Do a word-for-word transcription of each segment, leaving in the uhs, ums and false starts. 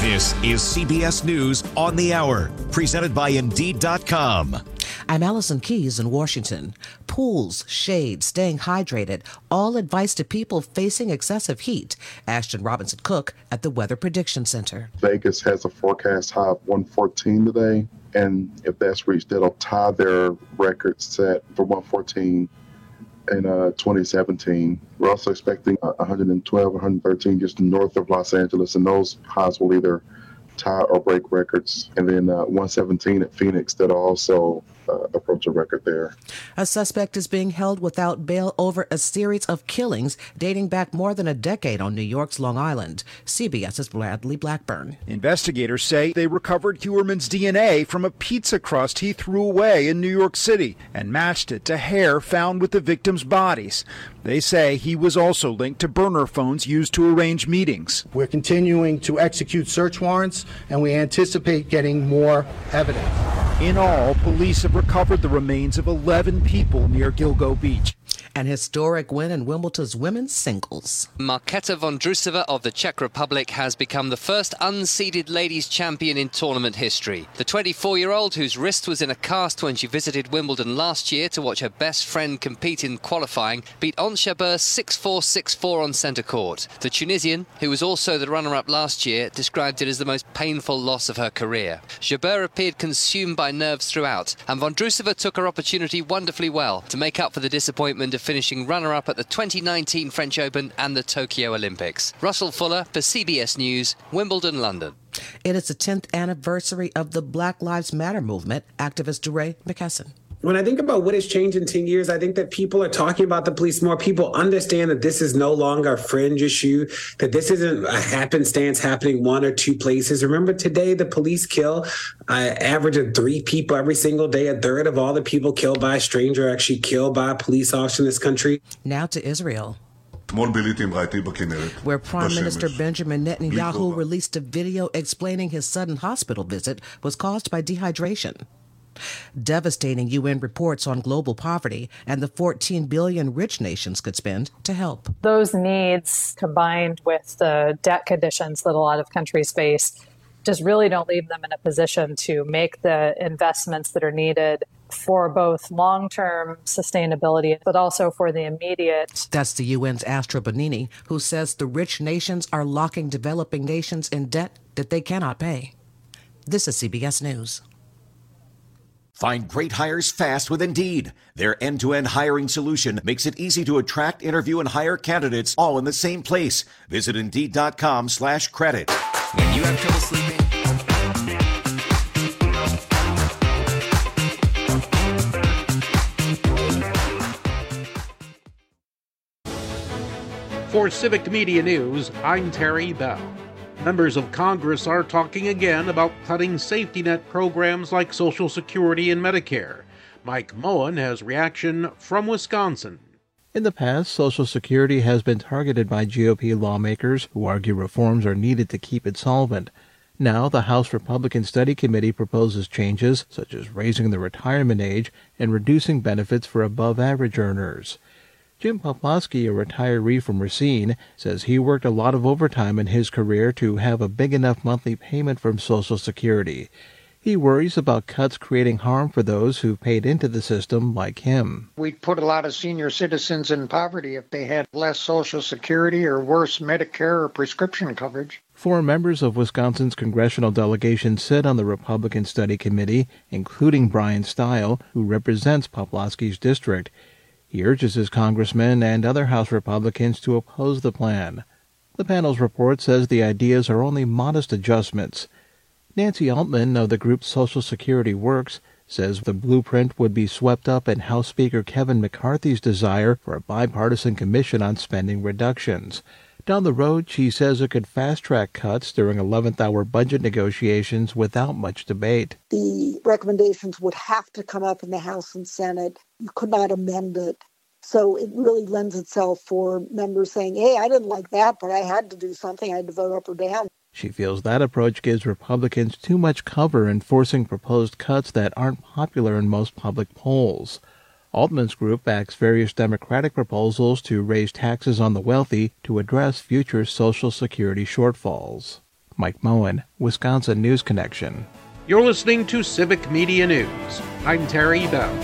This is C B S News on the Hour, presented by Indeed dot com. I'm Allison Keyes in Washington. Pools, shade, staying hydrated, all advice to people facing excessive heat. Ashton Robinson Cook at the Weather Prediction Center. Vegas has a forecast high of one fourteen today, and if that's reached, that'll tie their record set for one fourteen in uh, twenty seventeen. We're also expecting uh, one twelve, one thirteen just north of Los Angeles, and those highs will either tie or break records. And then uh, one seventeen at Phoenix that'll also uh, approach a record there. A suspect is being held without bail over a series of killings dating back more than a decade on New York's Long Island. CBS's Bradley Blackburn. Investigators say they recovered Huerman's D N A from a pizza crust he threw away in New York City and matched it to hair found with the victims' bodies. They say he was also linked to burner phones used to arrange meetings. We're continuing to execute search warrants, and we anticipate getting more evidence. In all, police have recovered the remains of eleven people near Gilgo Beach. An historic win in Wimbledon's women's singles. Markéta Vondrousova of the Czech Republic has become the first unseeded ladies champion in tournament history. The twenty-four-year-old, whose wrist was in a cast when she visited Wimbledon last year to watch her best friend compete in qualifying, beat Ons Jabeur six four, six four on centre court. The Tunisian, who was also the runner-up last year, described it as the most painful loss of her career. Jabeur appeared consumed by nerves throughout, and Vondrousova took her opportunity wonderfully well to make up for the disappointment of finishing runner-up at the twenty nineteen French Open and the Tokyo Olympics. Russell Fuller for C B S News, Wimbledon, London. It is the tenth anniversary of the Black Lives Matter movement. Activist DeRay McKesson. When I think about what has changed in ten years, I think that people are talking about the police more. People understand that this is no longer a fringe issue, that this isn't a happenstance happening one or two places. Remember, today the police kill an uh, average of three people every single day. A third of all the people killed by a stranger are actually killed by a police officer in this country. Now to Israel, where Prime Minister Benjamin Netanyahu released a video explaining his sudden hospital visit was caused by dehydration. Devastating U N reports on global poverty and the fourteen billion dollars rich nations could spend to help. Those needs, combined with the debt conditions that a lot of countries face, just really don't leave them in a position to make the investments that are needed for both long-term sustainability, but also for the immediate. That's the U N's Astra Bonini, who says the rich nations are locking developing nations in debt that they cannot pay. This is C B S News. Find great hires fast with Indeed. Their end-to-end hiring solution makes it easy to attract, interview, and hire candidates all in the same place. Visit Indeed.com slash credit. When you have trouble sleeping. For Civic Media News, I'm Terry Bell. Members of Congress are talking again about cutting safety net programs like Social Security and Medicare. Mike Moen has reaction from Wisconsin. In the past, Social Security has been targeted by G O P lawmakers who argue reforms are needed to keep it solvent. Now, the House Republican Study Committee proposes changes, such as raising the retirement age and reducing benefits for above-average earners. Jim Poplawski, a retiree from Racine, says he worked a lot of overtime in his career to have a big enough monthly payment from Social Security. He worries about cuts creating harm for those who paid into the system like him. We'd put a lot of senior citizens in poverty if they had less Social Security or worse Medicare or prescription coverage. Four members of Wisconsin's congressional delegation sit on the Republican Study Committee, including Brian Stile, who represents Poplawski's district. He urges his congressmen and other House Republicans to oppose the plan. The panel's report says the ideas are only modest adjustments. Nancy Altman of the group Social Security Works says the blueprint would be swept up in House Speaker Kevin McCarthy's desire for a bipartisan commission on spending reductions. Down the road, she says it could fast-track cuts during eleventh hour budget negotiations without much debate. The recommendations would have to come up in the House and Senate. You could not amend it. So it really lends itself for members saying, hey, I didn't like that, but I had to do something. I had to vote up or down. She feels that approach gives Republicans too much cover in forcing proposed cuts that aren't popular in most public polls. Altman's group backs various Democratic proposals to raise taxes on the wealthy to address future Social Security shortfalls. Mike Moen, Wisconsin News Connection. You're listening to Civic Media News. I'm Terry Bell.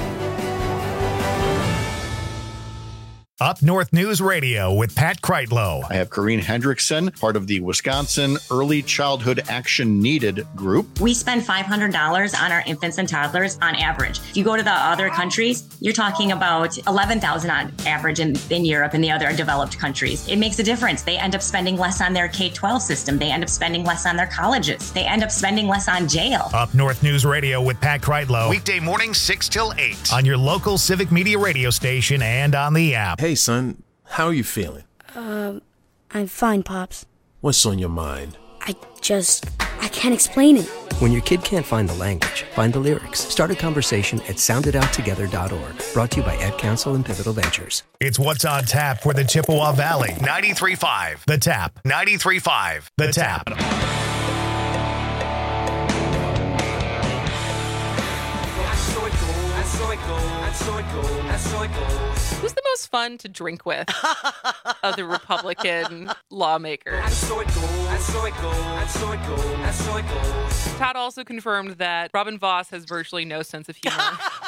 Up North News Radio with Pat Kreitlow. I have Corrine Hendrickson, part of the Wisconsin Early Childhood Action Needed group. We spend five hundred dollars on our infants and toddlers on average. If you go to the other countries, you're talking about eleven thousand dollars on average in, in Europe and the other developed countries. It makes a difference. They end up spending less on their K twelve system. They end up spending less on their colleges. They end up spending less on jail. Up North News Radio with Pat Kreitlow. Weekday mornings six till eight on your local Civic Media radio station and on the app. Hey, son, how are you feeling? Um, I'm fine, Pops. What's on your mind? I just, I can't explain it. When your kid can't find the language, find the lyrics. Start a conversation at sound it out together dot org. Brought to you by Ed Council and Pivotal Ventures. It's What's on Tap for the Chippewa Valley. ninety-three point five The Tap. ninety-three point five The Tap. Who's the most fun to drink with of the Republican lawmakers? Todd also confirmed that Robin Voss has virtually no sense of humor.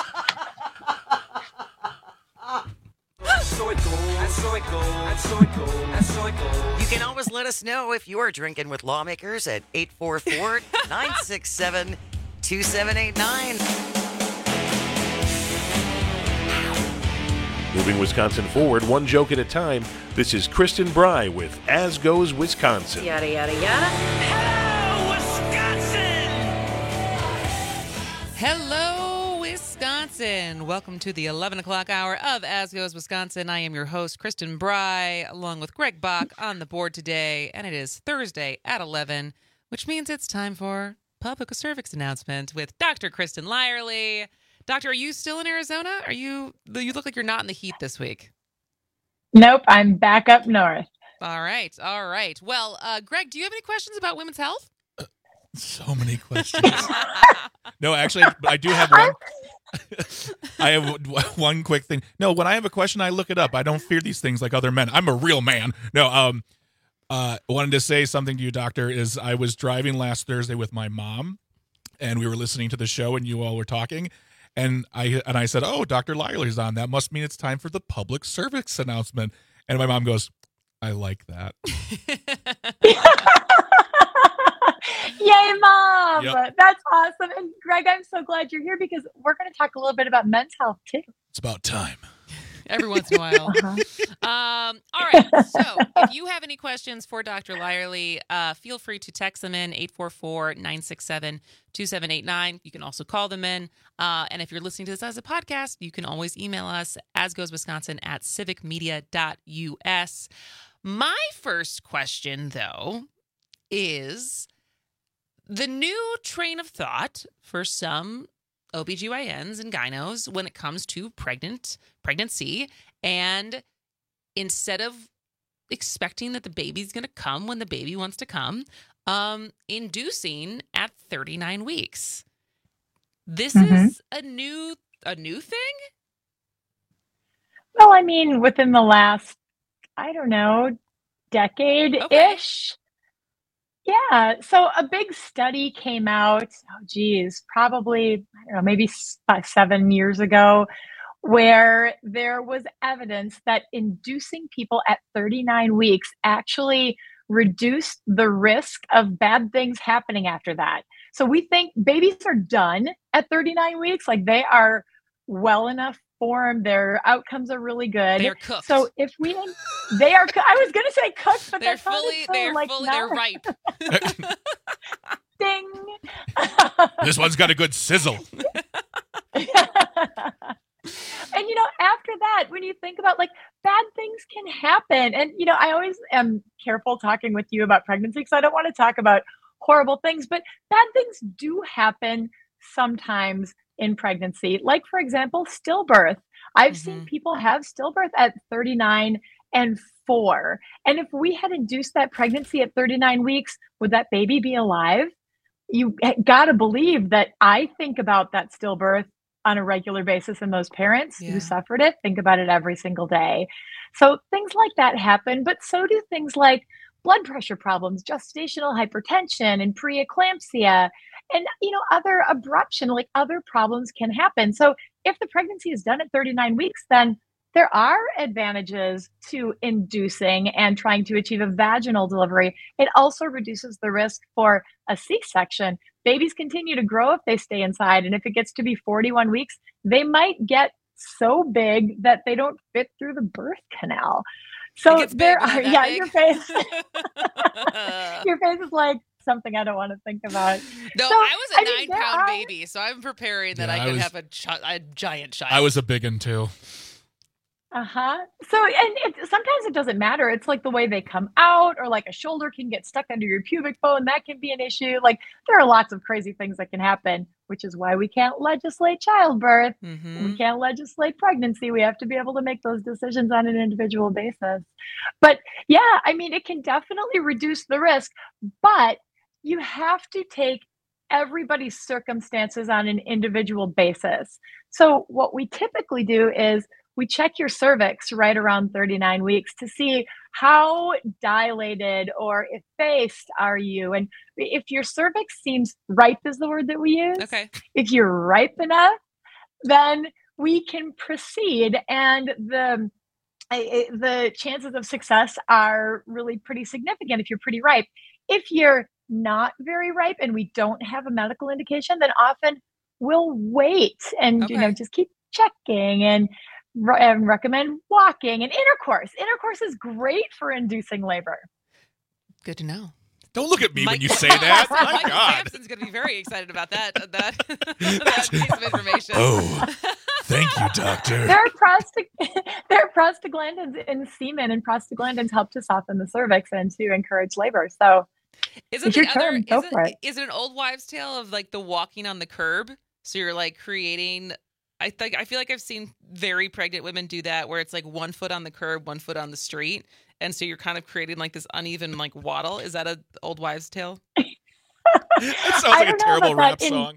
You can always let us know if you're drinking with lawmakers at eight four four, nine six seven, two seven eight nine. Moving Wisconsin forward, one joke at a time. This is Kristen Bry with As Goes Wisconsin. Yada, yada, yada. Hello, Wisconsin! Hello, Wisconsin. Welcome to the eleven o'clock hour of As Goes Wisconsin. I am your host, Kristen Bry, along with Greg Bach on the board today. And it is Thursday at eleven, which means it's time for Public Service Announcement with Doctor Kristen Lyerly. Doctor, are you still in Arizona? Are you? You look like you're not in the heat this week. Nope, I'm back up north. All right, all right. Well, uh, Greg, do you have any questions about women's health? Uh, so many questions. No, actually, I do have one. I have one quick thing. No, when I have a question, I look it up. I don't fear these things like other men. I'm a real man. No, um, uh, wanted to say something to you, Doctor. Is I was driving last Thursday with my mom, and we were listening to the show, and you all were talking. And I and I said, "Oh, Doctor Lyerly's on. That must mean it's time for the public service announcement." And my mom goes, "I like that." Yay, Mom! Yep. That's awesome. And Greg, I'm so glad you're here because we're going to talk a little bit about men's health too. It's about time. Every once in a while. Uh-huh. Um, all right. So if you have any questions for Doctor Lyerly, uh, feel free to text them in eight four four, nine six seven, two seven eight nine. You can also call them in. Uh, and if you're listening to this as a podcast, you can always email us asgoeswisconsin at civic media dot u s. My first question, though, is the new train of thought for some O B G Y Ns and gynos when it comes to pregnant pregnancy, and instead of expecting that the baby's going to come when the baby wants to come, um, inducing at thirty-nine weeks. This mm-hmm. is a new a new thing? Well, I mean, within the last, I don't know, decade-ish. Okay. Yeah. So a big study came out, oh, geez, probably, I don't know, maybe five, seven years ago, where there was evidence that inducing people at thirty-nine weeks actually reduced the risk of bad things happening after that. So we think babies are done at thirty-nine weeks, like they are well enough formed, their outcomes are really good. They're cooked. So if we, they are, I was going to say cooked, but they're that's fully, so, they're like, fully, not. they're ripe. Ding. This one's got a good sizzle. And, you know, after that, when you think about like bad things can happen. And, you know, I always am careful talking with you about pregnancy because I don't want to talk about horrible things, but bad things do happen sometimes in pregnancy. Like, for example, stillbirth. I've mm-hmm. seen people have stillbirth at thirty-nine and four. And if we had induced that pregnancy at thirty-nine weeks, would that baby be alive? You got to believe that I think about that stillbirth on a regular basis, and those parents yeah. who suffered it think about it every single day. So things like that happen, but so do things like blood pressure problems, gestational hypertension, and preeclampsia, and, you know, other abruption, like other problems can happen. So if the pregnancy is done at thirty-nine weeks, then there are advantages to inducing and trying to achieve a vaginal delivery. It also reduces the risk for a C-section. Babies continue to grow if they stay inside. And if it gets to be forty-one weeks, they might get so big that they don't fit through the birth canal. So there are, yeah, big. your face, your face is like something I don't want to think about. No, so, I was a I nine mean, pound are, baby, so I'm preparing that yeah, I I could was, have a, ch- a giant child. I was a big one too. Uh-huh. So, and it, sometimes it doesn't matter. It's like the way they come out, or like a shoulder can get stuck under your pubic bone. That can be an issue. Like there are lots of crazy things that can happen, which is why we can't legislate childbirth. Mm-hmm. We can't legislate pregnancy. We have to be able to make those decisions on an individual basis. But yeah, I mean, it can definitely reduce the risk, but you have to take everybody's circumstances on an individual basis. So what we typically do is we check your cervix right around thirty-nine weeks to see how dilated or effaced are you. And if your cervix seems ripe is the word that we use. Okay. If you're ripe enough, then we can proceed. And the, the chances of success are really pretty significant if you're pretty ripe. If you're not very ripe and we don't have a medical indication, then often we'll wait and, okay. you know, just keep checking and and recommend walking and intercourse. Intercourse is great for inducing labor. Good to know. Don't look at me Mike, when you say that. My Michael God. Sampson's going to be very excited about that that, that piece of information. Oh, thank you, doctor. There are, prost- there are prostaglandins in semen, and prostaglandins help to soften the cervix and to encourage labor. So is it it's the your other, turn. Go is for it, it. Is it an old wives' tale of like the walking on the curb? So you're like creating... I think I feel like I've seen very pregnant women do that, where it's like one foot on the curb, one foot on the street, and so you're kind of creating like this uneven like waddle. Is that a old wives' tale? That sounds like a terrible rap in... song.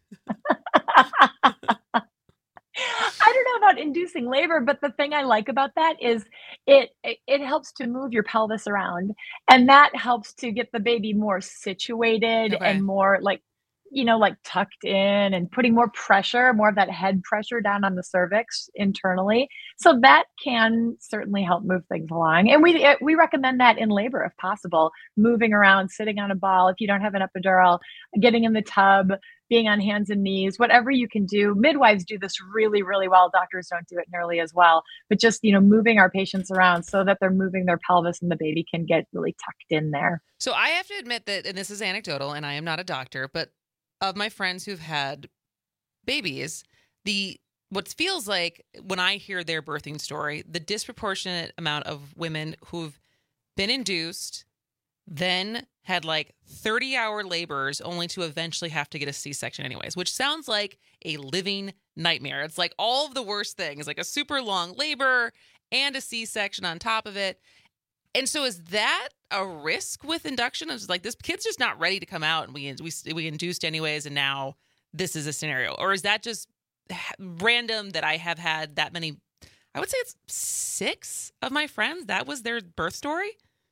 I don't know about inducing labor, but the thing I like about that is it, it it helps to move your pelvis around, and that helps to get the baby more situated okay. and more like. you know, like tucked in and putting more pressure, more of that head pressure down on the cervix internally. So that can certainly help move things along. And we we recommend that in labor if possible, moving around, sitting on a ball. If you don't have an epidural, getting in the tub, being on hands and knees, whatever you can do. Midwives do this really, really well. Doctors don't do it nearly as well, but just, you know, moving our patients around so that they're moving their pelvis and the baby can get really tucked in there. So I have to admit that, and this is anecdotal, and I am not a doctor, but of my friends who've had babies, the what feels like when I hear their birthing story, the disproportionate amount of women who've been induced, then had like thirty hour labors only to eventually have to get a C-section anyways, which sounds like a living nightmare. It's like all of the worst things, like a super long labor and a C-section on top of it. And so is that a risk with induction? It's like this kid's just not ready to come out, and we we we induced anyways, and now this is a scenario? Or is that just random that I have had that many? I would say it's six of my friends. That was their birth story.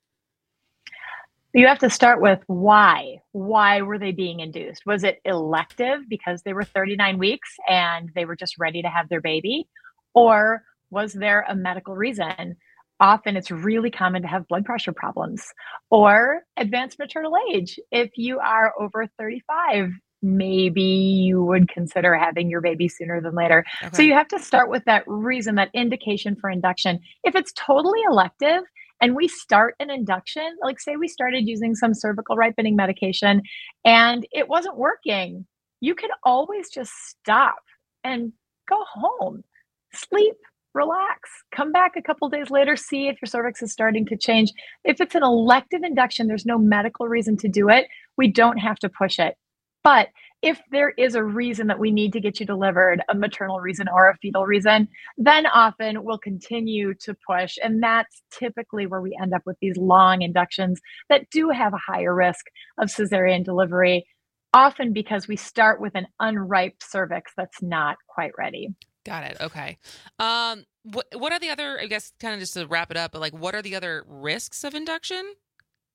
You have to start with why. Why were they being induced? Was it elective because they were thirty-nine weeks and they were just ready to have their baby? Or was there a medical reason? Often it's really common to have blood pressure problems or advanced maternal age. If you are over thirty-five, maybe you would consider having your baby sooner than later. Okay. So you have to start with that reason, that indication for induction. If it's totally elective and we start an induction, like say we started using some cervical ripening medication and it wasn't working, you can always just stop and go home, sleep, relax, come back a couple days later, see if your cervix is starting to change. If it's an elective induction, there's no medical reason to do it. We don't have to push it. But if there is a reason that we need to get you delivered, a maternal reason or a fetal reason, then often we'll continue to push. And that's typically where we end up with these long inductions that do have a higher risk of cesarean delivery, often because we start with an unripe cervix that's not quite ready. Got it. Okay. Um, what what are the other, I guess, kind of just to wrap it up, but like, what are the other risks of induction?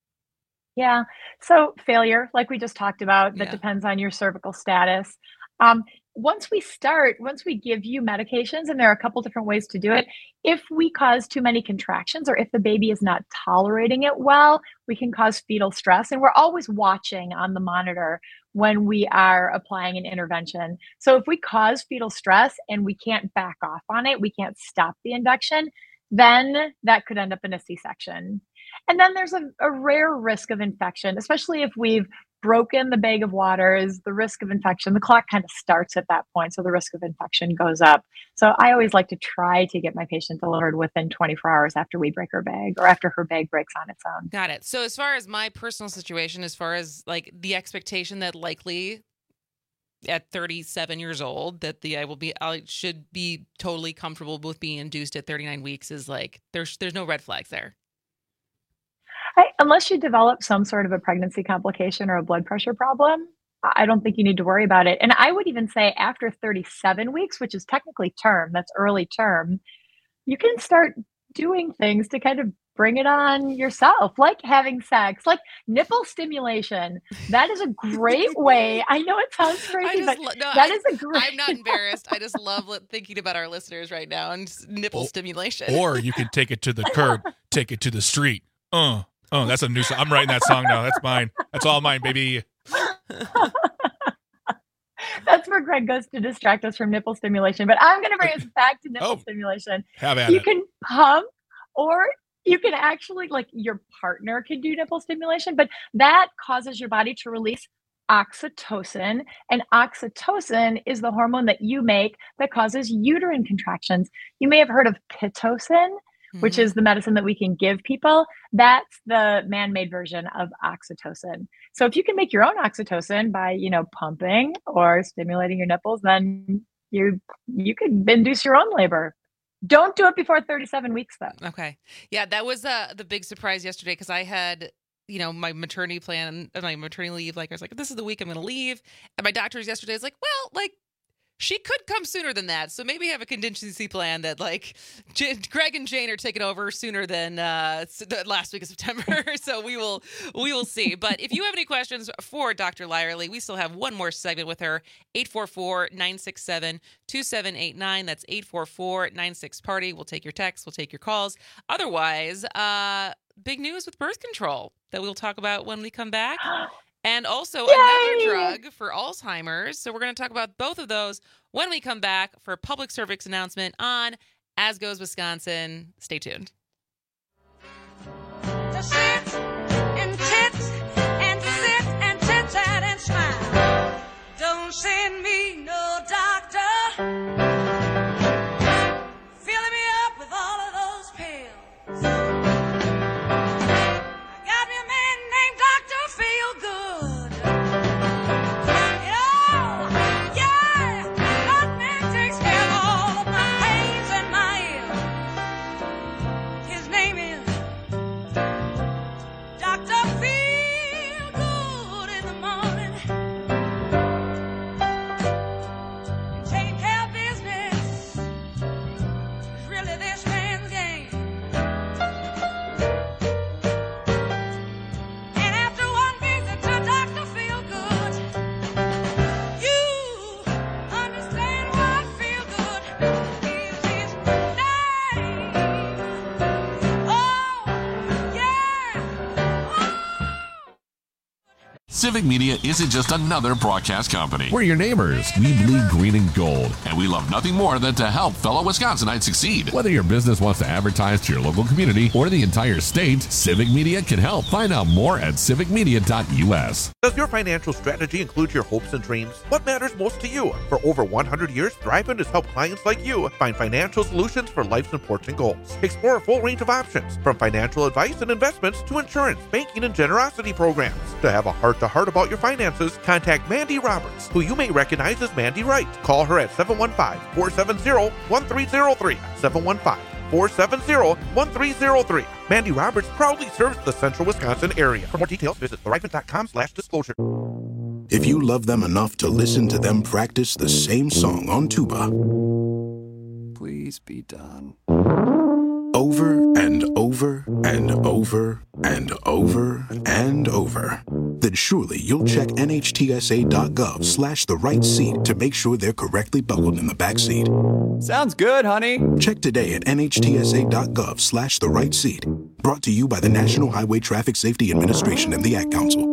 Yeah. So failure, like we just talked about, that Yeah. depends on your cervical status. Um, once we start, once we give you medications, and there are a couple different ways to do it, if we cause too many contractions or if the baby is not tolerating it well, we can cause fetal stress. And we're always watching on the monitor when we are applying an intervention. So if we cause fetal stress and we can't back off on it, we can't stop the induction, then that could end up in a C-section. And then there's a, a rare risk of infection, especially if we've broken the bag of waters, the risk of infection, the clock kind of starts at that point. So the risk of infection goes up. So I always like to try to get my patient delivered within twenty-four hours after we break her bag or after her bag breaks on its own. Got it. So as far as my personal situation, as far as like the expectation that likely at thirty-seven years old that the I will be I should be totally comfortable with being induced at thirty-nine weeks is like there's there's no red flags there. I, unless you develop some sort of a pregnancy complication or a blood pressure problem, I don't think you need to worry about it. And I would even say after thirty-seven weeks, which is technically term, that's early term, you can start doing things to kind of bring it on yourself, like having sex, like nipple stimulation. That is a great way. I know it sounds crazy, but lo- no, that I, is a great. I'm not embarrassed. I just love li- thinking about our listeners right now and just nipple Oh, stimulation. Or you can take it to the curb, take it to the street. Uh, oh, that's a new song. I'm writing that song now. That's mine. That's all mine, baby. That's where Greg goes to distract us from nipple stimulation. But I'm going to bring us back to nipple Oh, stimulation. have at You it. can pump, or you can actually, like, your partner can do nipple stimulation, but that causes your body to release oxytocin. And oxytocin is the hormone that you make that causes uterine contractions. You may have heard of Pitocin, which is the medicine that we can give people. That's the man-made version of oxytocin. So if you can make your own oxytocin by, you know, pumping or stimulating your nipples, then you you could induce your own labor. Don't do it before thirty-seven weeks, though. Okay. Yeah, that was uh, the big surprise yesterday because I had, you know, my maternity plan, my maternity leave. Like, I was like, this is the week I'm going to leave. And my doctor's yesterday was like, well, like, she could come sooner than that. So maybe have a contingency plan that, like, J- Greg and Jane are taking over sooner than uh, the last week of September. So we will we will see. But if you have any questions for Doctor Lyerly, we still have one more segment with her. eight four four, nine six seven, two seven eight nine. That's eight four four, nine six, party. We'll take your texts. We'll take your calls. Otherwise, uh, big news with birth control that we'll talk about when we come back. And also Yay! another drug for Alzheimer's. So we're going to talk about both of those when we come back for a public service announcement on As Goes Wisconsin. Stay tuned. To sit and tit and sit and tit tat and smile. Don't send me no doctor. Filling me up with all of those pills. I got me a man named Doctor Feelgood. Oh, yeah, that man takes care of all of my pains and my ills. His name is Doctor Feelgood in the morning. And taking care of business is really this man's game. And after one visit to Doctor Feelgood, you understand what Feelgood is his name. Oh, yeah. Civic Media isn't just another broadcast company. We're your neighbors. We bleed green and gold. And we love nothing more than to help fellow Wisconsinites succeed. Whether your business wants to advertise to your local community or the entire state, Civic Media can help. Find out more at civic media dot u s. Does your financial strategy include your hopes and dreams? What matters most to you? For over one hundred years, Thrivent has helped clients like you find financial solutions for life's important goals. Explore a full range of options, from financial advice and investments to insurance, banking, and generosity programs. To have a heart-to-heart about your finances, contact Mandy Roberts, who you may recognize as Mandy Wright. Call her at seven one five, four seven zero, one three zero three, seven one five, four seven zero, one three zero three. Mandy Roberts proudly serves the central Wisconsin area. For more details, visit thrivent dot com slash disclosure. If you love them enough to listen to them practice the same song on tuba, Please be done. over and over and over and over and over, then surely you'll check nhtsa.gov slash the right seat to make sure they're correctly buckled in the back seat. Sounds good, honey. Check today at nhtsa.gov slash the right seat. Brought to you by the National Highway Traffic Safety Administration and the Ad Council.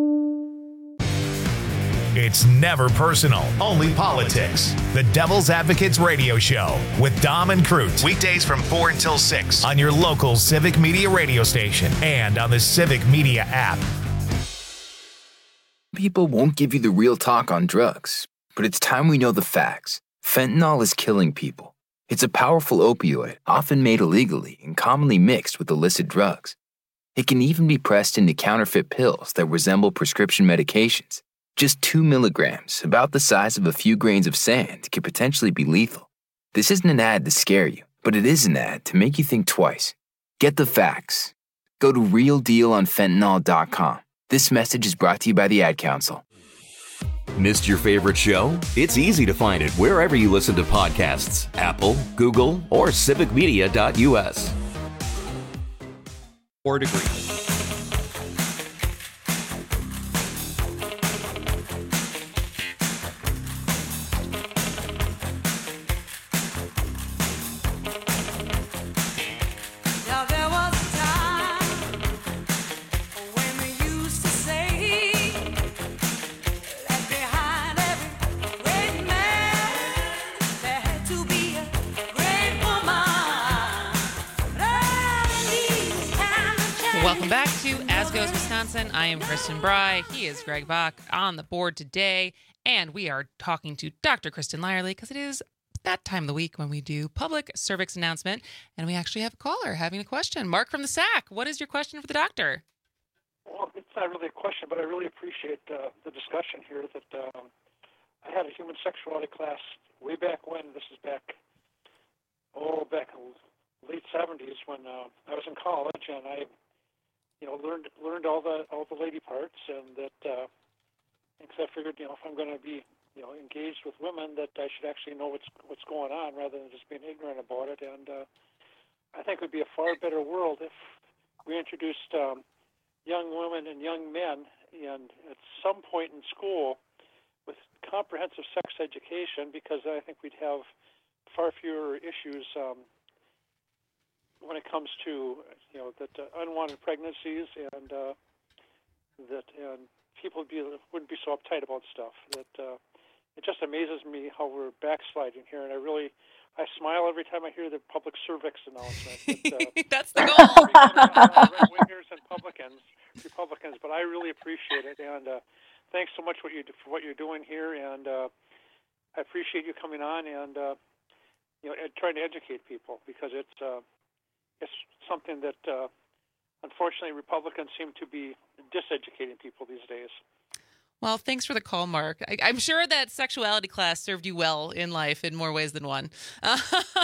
It's never personal, only politics. The Devil's Advocates Radio Show with Dom and Crute. Weekdays from four until six on your local Civic Media radio station and on the Civic Media app. People won't give you the real talk on drugs, but it's time we know the facts. Fentanyl is killing people. It's a powerful opioid, often made illegally and commonly mixed with illicit drugs. It can even be pressed into counterfeit pills that resemble prescription medications. Just two milligrams, about the size of a few grains of sand, could potentially be lethal. This isn't an ad to scare you, but it is an ad to make you think twice. Get the facts. Go to real deal on fentanyl dot com. This message is brought to you by the Ad Council. Missed your favorite show? It's easy to find it wherever you listen to podcasts. Apple, Google, or civic media dot u s. Four degrees. Now there was a time when we used to say that behind every great man there had to be a great woman. Welcome back to As Goes Wisconsin. I am Kristen Bry. He is Greg Bach on the board today, and we are talking to Doctor Kristen Lyerly because it is that time of the week when we do public cervix announcement, and we actually have a caller having a question. Mark from the S A C, what is your question for the doctor? Well, it's not really a question, but I really appreciate uh, the discussion here. That um, I had a human sexuality class way back when. This is back, oh, back in the late seventies when uh, I was in college, and I, you know, learned learned all the all the lady parts, and that uh, because I figured, you know, if I'm going to be, you know, engaged with women, that I should actually know what's what's going on rather than just being ignorant about it. And uh, I think it would be a far better world if we introduced um, young women and young men, and at some point in school, with comprehensive sex education, because I think we'd have far fewer issues um, when it comes to, you know, that uh, unwanted pregnancies, and uh, that and people would be, wouldn't be so uptight about stuff. That uh, it just amazes me how we're backsliding here, and I really, I smile every time I hear the public cervix announcement. That, uh, That's the goal. Right-wingers and Republicans, Republicans, but I really appreciate it, and uh, thanks so much what you do, for what you're doing here, and uh, I appreciate you coming on and uh, you know, ed- trying to educate people, because it's uh, it's something that uh, unfortunately Republicans seem to be diseducating people these days. Well, thanks for the call, Mark. I, I'm sure that sexuality class served you well in life in more ways than one. Um,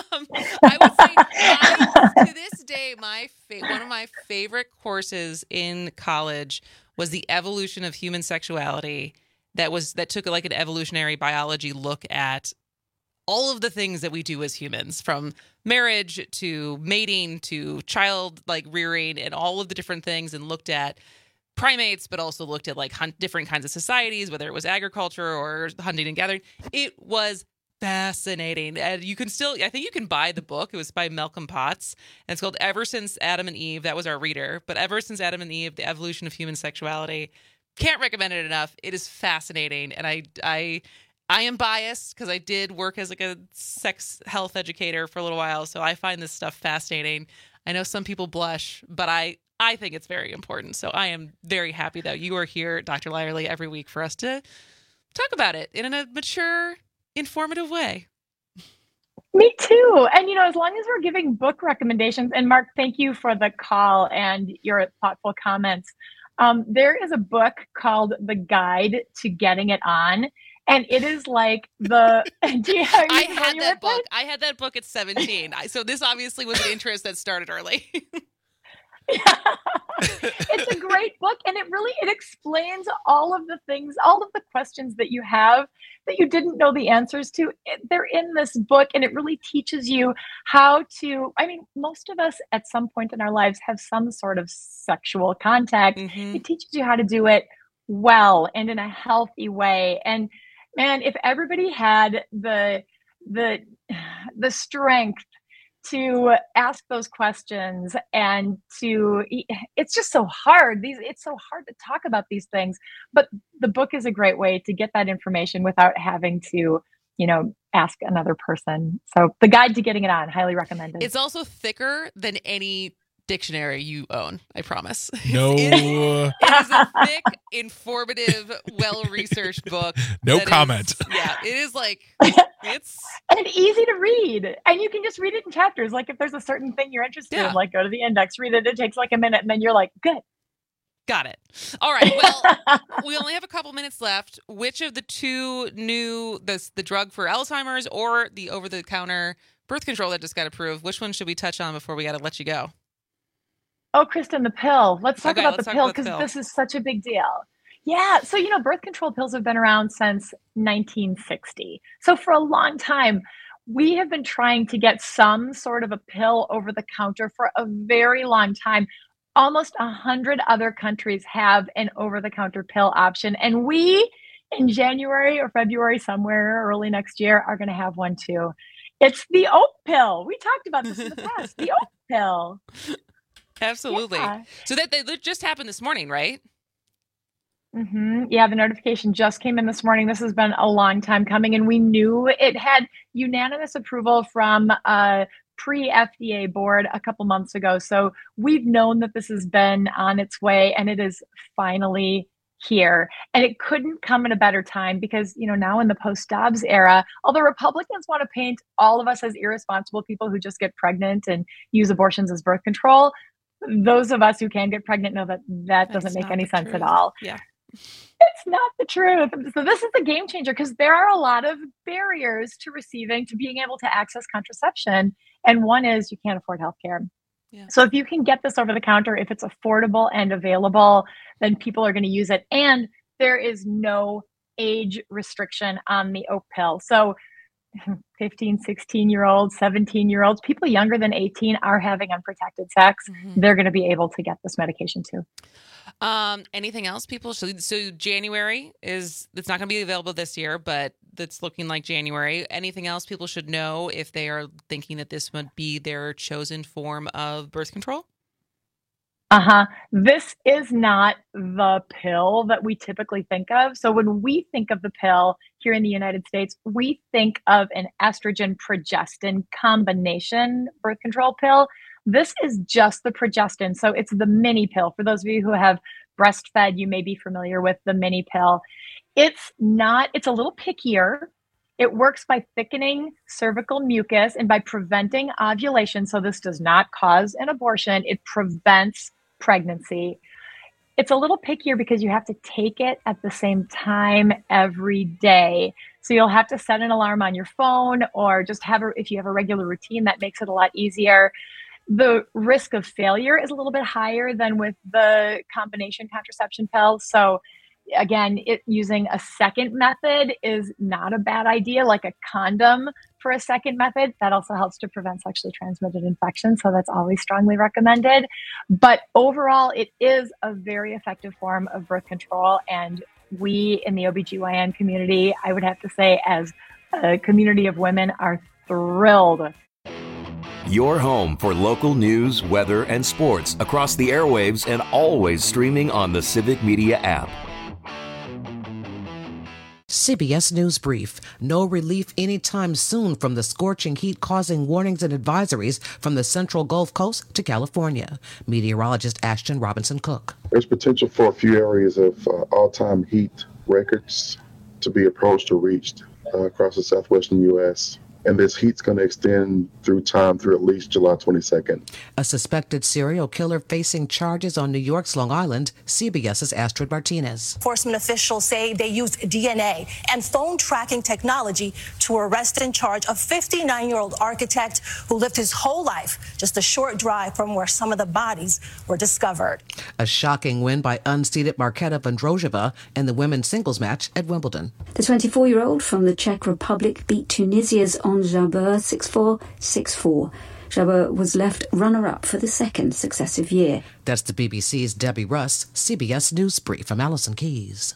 I would say, I, to this day, my fa- one of my favorite courses in college was the evolution of human sexuality. That was that took like an evolutionary biology look at all of the things that we do as humans, from marriage to mating to child like rearing and all of the different things, and looked at primates, but also looked at like hunt, different kinds of societies, whether it was agriculture or hunting and gathering. It was fascinating. And you can still, I think you can buy the book. It was by Malcolm Potts, and it's called Ever Since Adam and Eve. That was our reader. But Ever Since Adam and Eve, The Evolution of Human Sexuality. Can't recommend it enough. It is fascinating. And I, I, I am biased because I did work as like a sex health educator for a little while. So I find this stuff fascinating. I know some people blush, but I, I think it's very important. So I am very happy that you are here, Doctor Lyerly, every week for us to talk about it in a mature, informative way. Me too. And, you know, as long as we're giving book recommendations, and Mark, thank you for the call and your thoughtful comments. Um, there is a book called The Guide to Getting It On. And it is like the. Do you, are you I had that book. It? I had that book at seventeen. So this obviously was an interest that started early. It's a great book, and it really it explains all of the things, all of the questions that you have that you didn't know the answers to. They're in this book, and it really teaches you how to, I mean, most of us at some point in our lives have some sort of sexual contact. Mm-hmm. It teaches you how to do it well and in a healthy way. And man, if everybody had the the the strength to ask those questions and to, it's just so hard. These, it's so hard to talk about these things, but the book is a great way to get that information without having to, you know, ask another person. So The Guide to Getting It On, highly recommended. It's also thicker than any dictionary you own, I promise. No. It, it is a thick, informative, well-researched book. No comment. Is, yeah, it is like, it's... And it's easy to read. And you can just read it in chapters. Like if there's a certain thing you're interested yeah. in, like go to the index, read it. It takes like a minute and then you're like, good. Got it. All right. Well, we only have a couple minutes left. Which of the two new, this, the drug for Alzheimer's or the over-the-counter birth control that just got approved, which one should we touch on before we got to let you go? Oh, Kristen, the pill. Let's talk okay, about let's the talk pill about because the pill. this is such a big deal. Yeah. So, you know, birth control pills have been around since nineteen sixty. So for a long time, we have been trying to get some sort of a pill over the counter for a very long time. Almost a hundred other countries have an over the counter pill option. And we in January or February, somewhere early next year, are going to have one too. It's the oat pill. We talked about this in the past, the oat pill. Absolutely. Yeah. So that they just happened this morning, right? Mm-hmm. Yeah, the notification just came in this morning. This has been a long time coming, and we knew it had unanimous approval from a pre-F D A board a couple months ago. So we've known that this has been on its way, and it is finally here. And it couldn't come at a better time because, you know, now in the post-Dobbs era, although Republicans want to paint all of us as irresponsible people who just get pregnant and use abortions as birth control, those of us who can get pregnant know that that doesn't make any sense at all. Yeah. It's not the truth. So this is a game changer because there are a lot of barriers to receiving, to being able to access contraception. And one is you can't afford healthcare. Yeah. So if you can get this over the counter, if it's affordable and available, then people are going to use it. And there is no age restriction on the oat pill. So fifteen, sixteen year olds, seventeen year olds, people younger than eighteen are having unprotected sex. Mm-hmm. They're going to be able to get this medication too. Um, anything else, people? So, so January is, it's not going to be available this year, but it's looking like January. Anything else people should know if they are thinking that this would be their chosen form of birth control? Uh-huh. This is not the pill that we typically think of. So when we think of the pill here in the United States, we think of an estrogen progestin combination birth control pill. This is just the progestin. So it's the mini pill. For those of you who have breastfed, you may be familiar with the mini pill. It's not, it's a little pickier. It works by thickening cervical mucus and by preventing ovulation. So this does not cause an abortion. It prevents pregnancy. It's a little pickier because you have to take it at the same time every day. So you'll have to set an alarm on your phone or just have a, if you have a regular routine, that makes it a lot easier. The risk of failure is a little bit higher than with the combination contraception pills. So again, it using a second method is not a bad idea, like a condom for a second method. That also helps to prevent sexually transmitted infections. So that's always strongly recommended. But overall, it is a very effective form of birth control. And we in the O B G Y N community, I would have to say, as a community of women, are thrilled. Your home for local news, weather, and sports across the airwaves and always streaming on the Civic Media app. C B S News Brief. No relief anytime soon from the scorching heat causing warnings and advisories from the central Gulf Coast to California. Meteorologist Ashton Robinson Cook. There's potential for a few areas of uh, all-time heat records to be approached or reached uh, across the southwestern U S and this heat's going to extend through time through at least July twenty-second. A suspected serial killer facing charges on New York's Long Island, CBS's Astrid Martinez. Enforcement officials say they used D N A and phone tracking technology to arrest and charge a fifty-nine-year-old architect who lived his whole life just a short drive from where some of the bodies were discovered. A shocking win by unseeded Marketa Vondrousova in the women's singles match at Wimbledon. The twenty-four-year-old from the Czech Republic beat Tunisia's Ons Jabeur six four, six four. Jabeur was left runner-up for the second successive year. That's the B B C's Debbie Russ, C B S News Brief. I'm Allison Keys.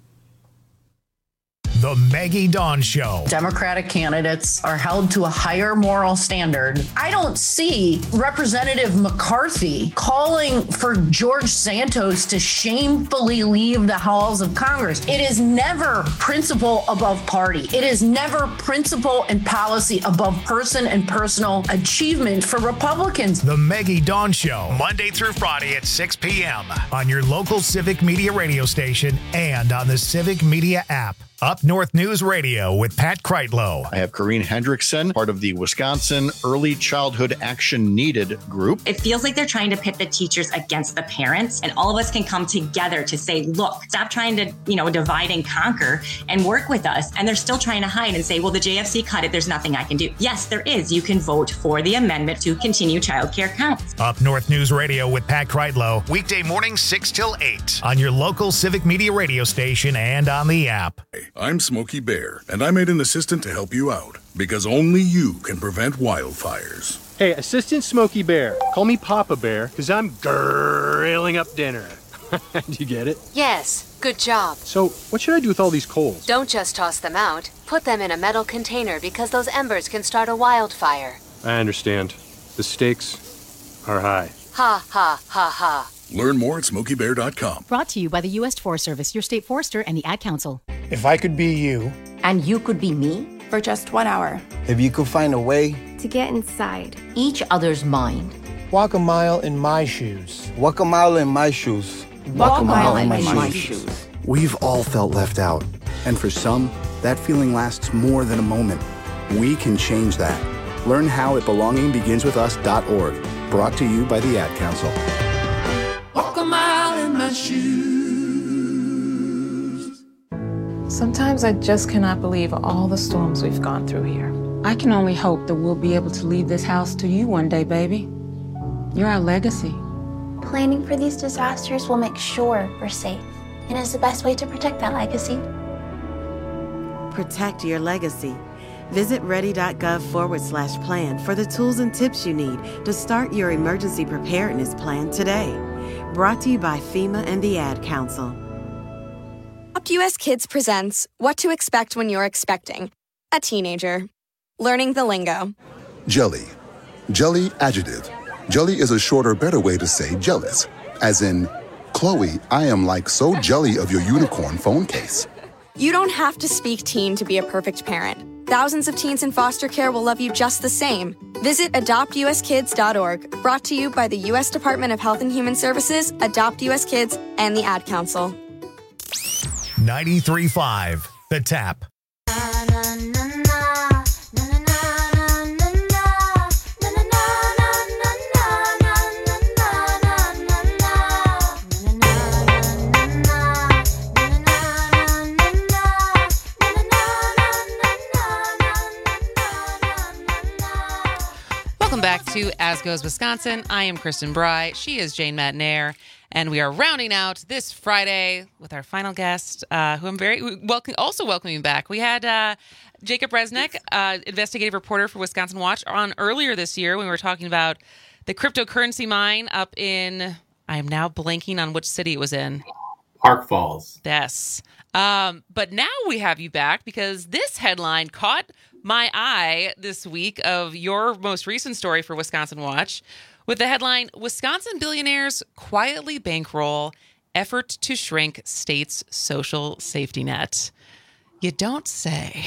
The Maggie Dawn Show. Democratic candidates are held to a higher moral standard. I don't see Representative McCarthy calling for George Santos to shamefully leave the halls of Congress. It is never principle above party. It is never principle and policy above person and personal achievement for Republicans. The Maggie Dawn Show, Monday through Friday at six p.m. on your local Civic Media radio station and on the Civic Media app. Up North News Radio with Pat Kreitlow. I have Corrine Hendrickson, part of the Wisconsin Early Childhood Action Needed group. It feels like they're trying to pit the teachers against the parents, and all of us can come together to say, look, stop trying to, you know, divide and conquer and work with us. And they're still trying to hide and say, well, the J F C cut it. There's nothing I can do. Yes, there is. You can vote for the amendment to continue childcare counts. Up North News Radio with Pat Kreitlow, weekday morning six till eight on your local Civic Media radio station and on the app. I'm Smokey Bear, and I made an assistant to help you out, because only you can prevent wildfires. Hey, Assistant Smokey Bear, call me Papa Bear, because I'm grilling up dinner. Do you get it? Yes, good job. So, what should I do with all these coals? Don't just toss them out. Put them in a metal container because those embers can start a wildfire. I understand. The stakes are high. Ha, ha, ha, ha. Learn more at smokey bear dot com. Brought to you by the U S Forest Service, your state forester, and the Ad Council. If I could be you. And you could be me. For just one hour. If you could find a way. To get inside each other's mind. Walk a mile in my shoes. Walk a mile in my shoes. Walk, Walk a mile, mile in my, my shoes. shoes. We've all felt left out. And for some, that feeling lasts more than a moment. We can change that. Learn how at belonging begins with us dot org. Brought to you by the Ad Council. Walk a mile in my shoes. Sometimes I just cannot believe all the storms we've gone through here. I can only hope that we'll be able to leave this house to you one day, baby. You're our legacy. Planning for these disasters will make sure we're safe, and is the best way to protect that legacy. Protect your legacy. Visit ready.gov forward slash plan for the tools and tips you need to start your emergency preparedness plan today. Brought to you by FEMA and the Ad Council. Adopt U S Kids presents What to Expect When You're Expecting a Teenager. Learning the lingo. Jelly. Jelly adjective. Jelly is a shorter, better way to say jealous. As in, Chloe, I am like so jelly of your unicorn phone case. You don't have to speak teen to be a perfect parent. Thousands of teens in foster care will love you just the same. Visit adopt u s kids dot org. Brought to you by the U S Department of Health and Human Services, Adopt U S Kids, and the Ad Council. ninety-three point five The Tap. Welcome back to As Goes Wisconsin. I am Kristen Bry. She is Jane Matnair. And we are rounding out this Friday with our final guest, uh, who I'm very welcome, also welcoming back. We had uh, Jacob Resnick, uh, investigative reporter for Wisconsin Watch, on earlier this year when we were talking about the cryptocurrency mine up in, I am now blanking on which city it was in. Park Falls. Yes. Um, but now we have you back because this headline caught my eye this week of your most recent story for Wisconsin Watch, with the headline, Wisconsin billionaires quietly bankroll effort to shrink state's social safety net. You don't say.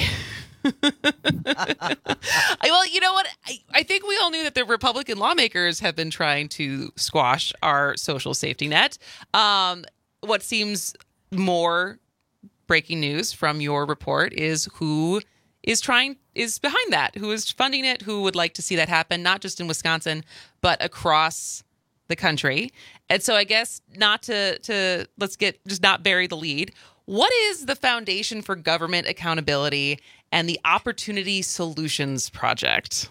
Well, you know what? I, I think we all knew that the Republican lawmakers have been trying to squash our social safety net. Um, what seems more breaking news from your report is who is trying is behind that, who is funding it, who would like to see that happen, not just in Wisconsin, but across the country. And so I guess not to, to let's get, just not bury the lead. What is the Foundation for Government Accountability and the Opportunity Solutions Project?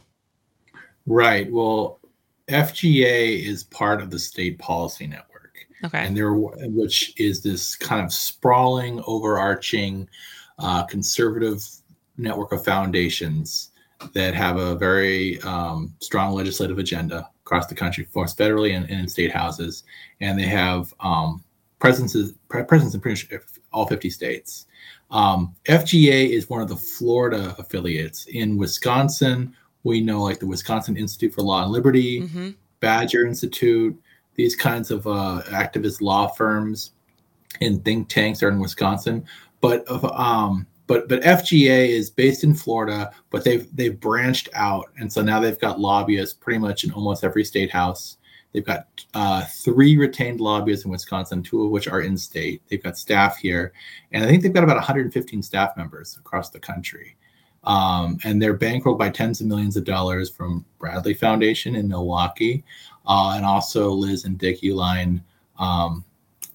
Right. Well, F G A is part of the State Policy Network. Okay. And there, which is this kind of sprawling, overarching, uh, conservative network of foundations that have a very um, strong legislative agenda across the country, both federally and, and in state houses. And they have um, presences, presence in pretty much all fifty states. Um, F G A is one of the Florida affiliates. In Wisconsin, we know like the Wisconsin Institute for Law and Liberty, mm-hmm. Badger Institute, these kinds of uh, activist law firms and think tanks are in Wisconsin. But um, but but F G A is based in Florida, but they've they've branched out, and so now they've got lobbyists pretty much in almost every state house. They've got uh, three retained lobbyists in Wisconsin, two of which are in state. They've got staff here, and I think they've got about one hundred fifteen staff members across the country. Um, and they're bankrolled by tens of millions of dollars from Bradley Foundation in Milwaukee, uh, and also Liz and Dick Uihlein, um,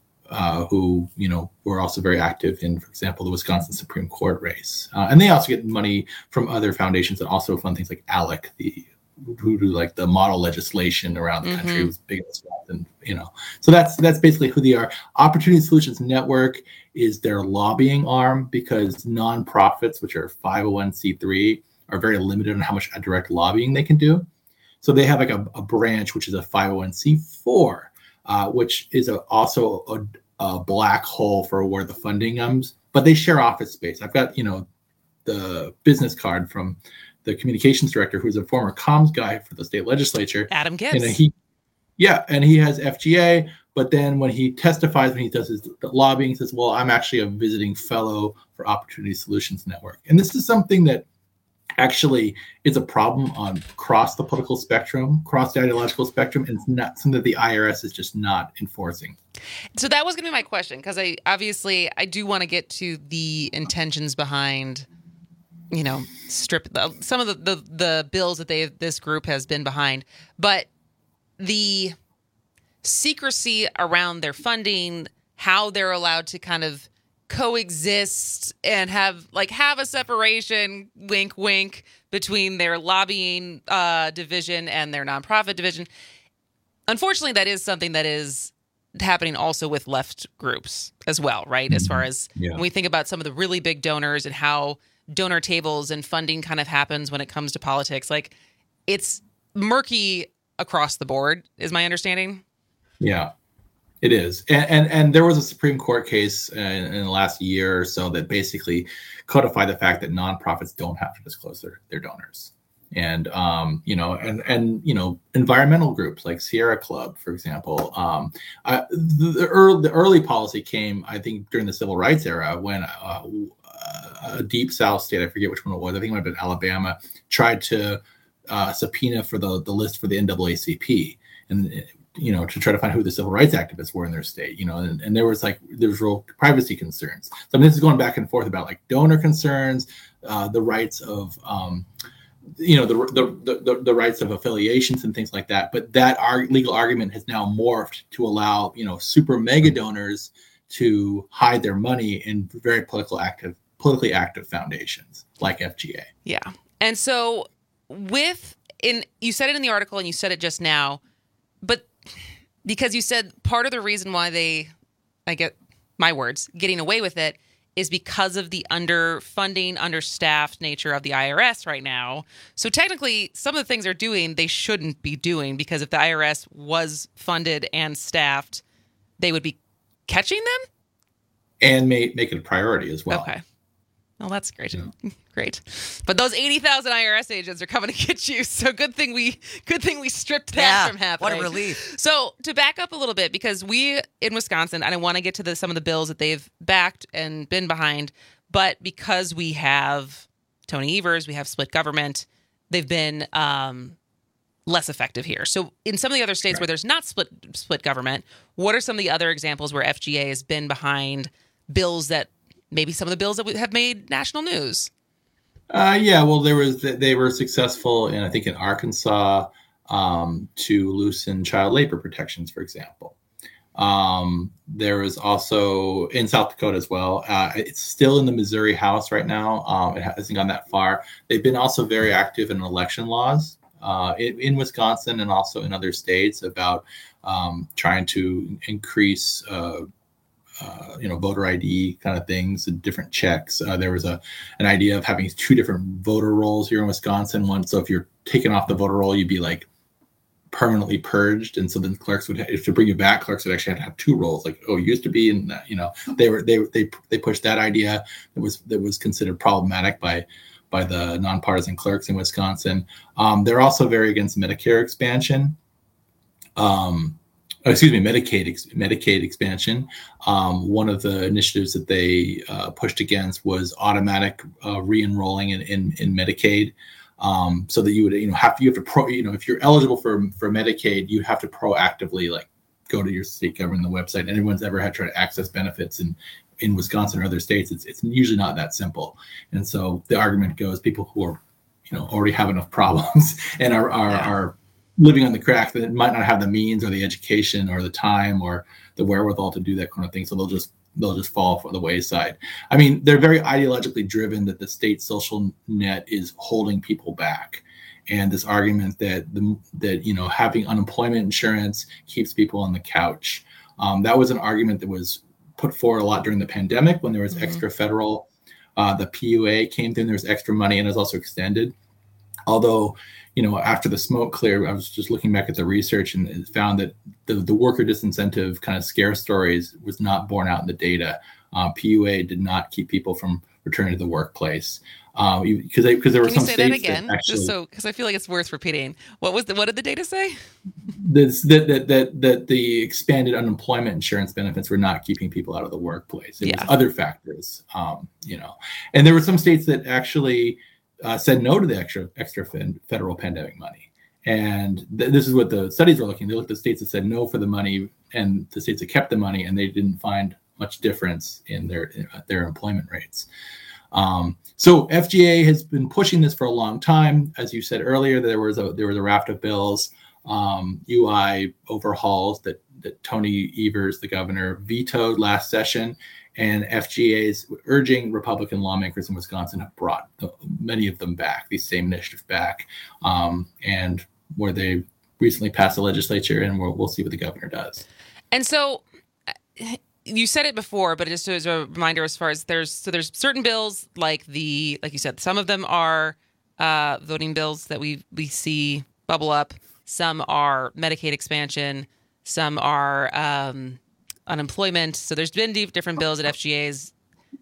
uh, who, you know, were also very active in, for example, the Wisconsin Supreme Court race. Uh, and they also get money from other foundations that also fund things like ALEC, the who do like the model legislation around the country, mm-hmm. was big in the South, and you know, so that's that's basically who they are. Opportunity Solutions Network is their lobbying arm, because nonprofits, which are five oh one c three, are very limited on how much direct lobbying they can do. So they have like a, a branch which is a five oh one c four, uh, which is a, also a, a black hole for where the funding comes. But they share office space. I've got, you know, the business card from the communications director, who's a former comms guy for the state legislature, Adam Gibbs. And he, yeah, and he has F G A. But then when he testifies, when he does his lobbying, he says, "Well, I'm actually a visiting fellow for Opportunity Solutions Network." And this is something that actually is a problem on across the political spectrum, across the ideological spectrum, and it's not something that the I R S is just not enforcing. So that was going to be my question, because I obviously I do want to get to the intentions behind, you know, strip some of the, the, the bills that they this group has been behind, but the secrecy around their funding, how they're allowed to kind of coexist and have like have a separation, wink, wink, between their lobbying uh, division and their nonprofit division. Unfortunately, that is something that is happening also with left groups as well, right? Mm-hmm. As far as yeah. when we think about some of the really big donors and how donor tables and funding kind of happens when it comes to politics, like it's murky across the board, is my understanding. Yeah, it is. And, and and there was a Supreme Court case in, in the last year or so that basically codified the fact that nonprofits don't have to disclose their, their donors. And, um, you know, and, and, you know, environmental groups like Sierra Club, for example, um, uh, the, the, early, the early policy came, I think, during the civil rights era when uh, a deep South state, I forget which one it was, I think it might have been Alabama, tried to uh, subpoena for the, the list for the N double A C P. And, you know, to try to find who the civil rights activists were in their state, you know, and, and there was like, there was real privacy concerns. So I mean, this is going back and forth about like donor concerns, uh, the rights of, um, you know, the, the the the rights of affiliations and things like that. But that our legal argument has now morphed to allow, you know, super mega donors to hide their money in very political active, politically active foundations like F G A. Yeah. And so with, in you said it in the article and you said it just now, but because you said part of the reason why they, I get my words, getting away with it is because of the underfunding, understaffed nature of the I R S right now. So technically, some of the things they're doing, they shouldn't be doing, because if the I R S was funded and staffed, they would be catching them? And make, make it a priority as well. Okay. Well, that's great. Yeah. Great. But those eighty thousand I R S agents are coming to get you. So good thing we good thing we stripped that yeah, from happening. What a relief. So to back up a little bit, because we in Wisconsin, and I want to get to the, some of the bills that they've backed and been behind, but because we have Tony Evers, we have split government, they've been um, less effective here. So in some of the other states right. where there's not split split government, what are some of the other examples where F G A has been behind bills that maybe some of the bills that have made national news? Uh, yeah, well, there was they were successful in, I think, in Arkansas um, to loosen child labor protections, for example. Um, there was also in South Dakota as well. Uh, it's still in the Missouri House right now. Um, it hasn't gone that far. They've been also very active in election laws uh, in, in Wisconsin and also in other states about um, trying to increase uh, Uh, you know, voter I D kind of things and different checks. Uh, there was a an idea of having two different voter rolls here in Wisconsin. One, so if you're taken off the voter roll, you'd be like permanently purged, and so then clerks would, if to bring you back, clerks would actually have to have two rolls. Like, oh, you used to be in that. You know, they were they they they pushed that idea that was that was considered problematic by by the nonpartisan clerks in Wisconsin. Um, they're also very against Medicare expansion. Um, Oh, excuse me, Medicaid Medicaid expansion. Um, one of the initiatives that they uh, pushed against was automatic uh, re-enrolling in, in, in Medicaid, um, so that you would, you know, have to, you have to pro, you know, if you're eligible for for Medicaid, you have to proactively like go to your state government the website. And everyone's ever had to try to access benefits in in Wisconsin or other states, it's it's usually not that simple. And so the argument goes, people who are, you know, already have enough problems and are are, yeah. are living on the crack that might not have the means or the education or the time or the wherewithal to do that kind of thing. So they'll just they'll just fall for the wayside. I mean, they're very ideologically driven that the state social net is holding people back. And this argument that the that, you know, having unemployment insurance keeps people on the couch. Um, that was an argument that was put forward a lot during the pandemic when there was mm-hmm. extra federal, uh, the P U A came through and there was extra money and it was also extended. Although, you know, after the smoke cleared, I was just looking back at the research and it found that the, the worker disincentive kind of scare stories was not borne out in the data. Uh, P U A did not keep people from returning to the workplace because um, they because there were Can some you say states that again, that actually, just so because I feel like it's worth repeating. What was the what did the data say? This, that that that that the expanded unemployment insurance benefits were not keeping people out of the workplace. It yeah. was other factors, um, you know, and there were some states that actually. Uh, said no to the extra extra federal pandemic money. And th- this is what the studies were looking. They looked at states that said no for the money and the states that kept the money, and they didn't find much difference in their in their employment rates. Um, so F G A has been pushing this for a long time. As you said earlier, there was a there was a raft of bills, um, U I overhauls that that Tony Evers, the governor, vetoed last session. And F G A's urging Republican lawmakers in Wisconsin have brought the, many of them back, these same initiatives back, um, and where they recently passed the legislature, and we'll, we'll see what the governor does. And so you said it before, but just as a reminder, as far as there's so there's certain bills like the like you said, some of them are uh, voting bills that we we see bubble up. Some are Medicaid expansion. Some are. Um, unemployment. So there's been different bills at F G A's.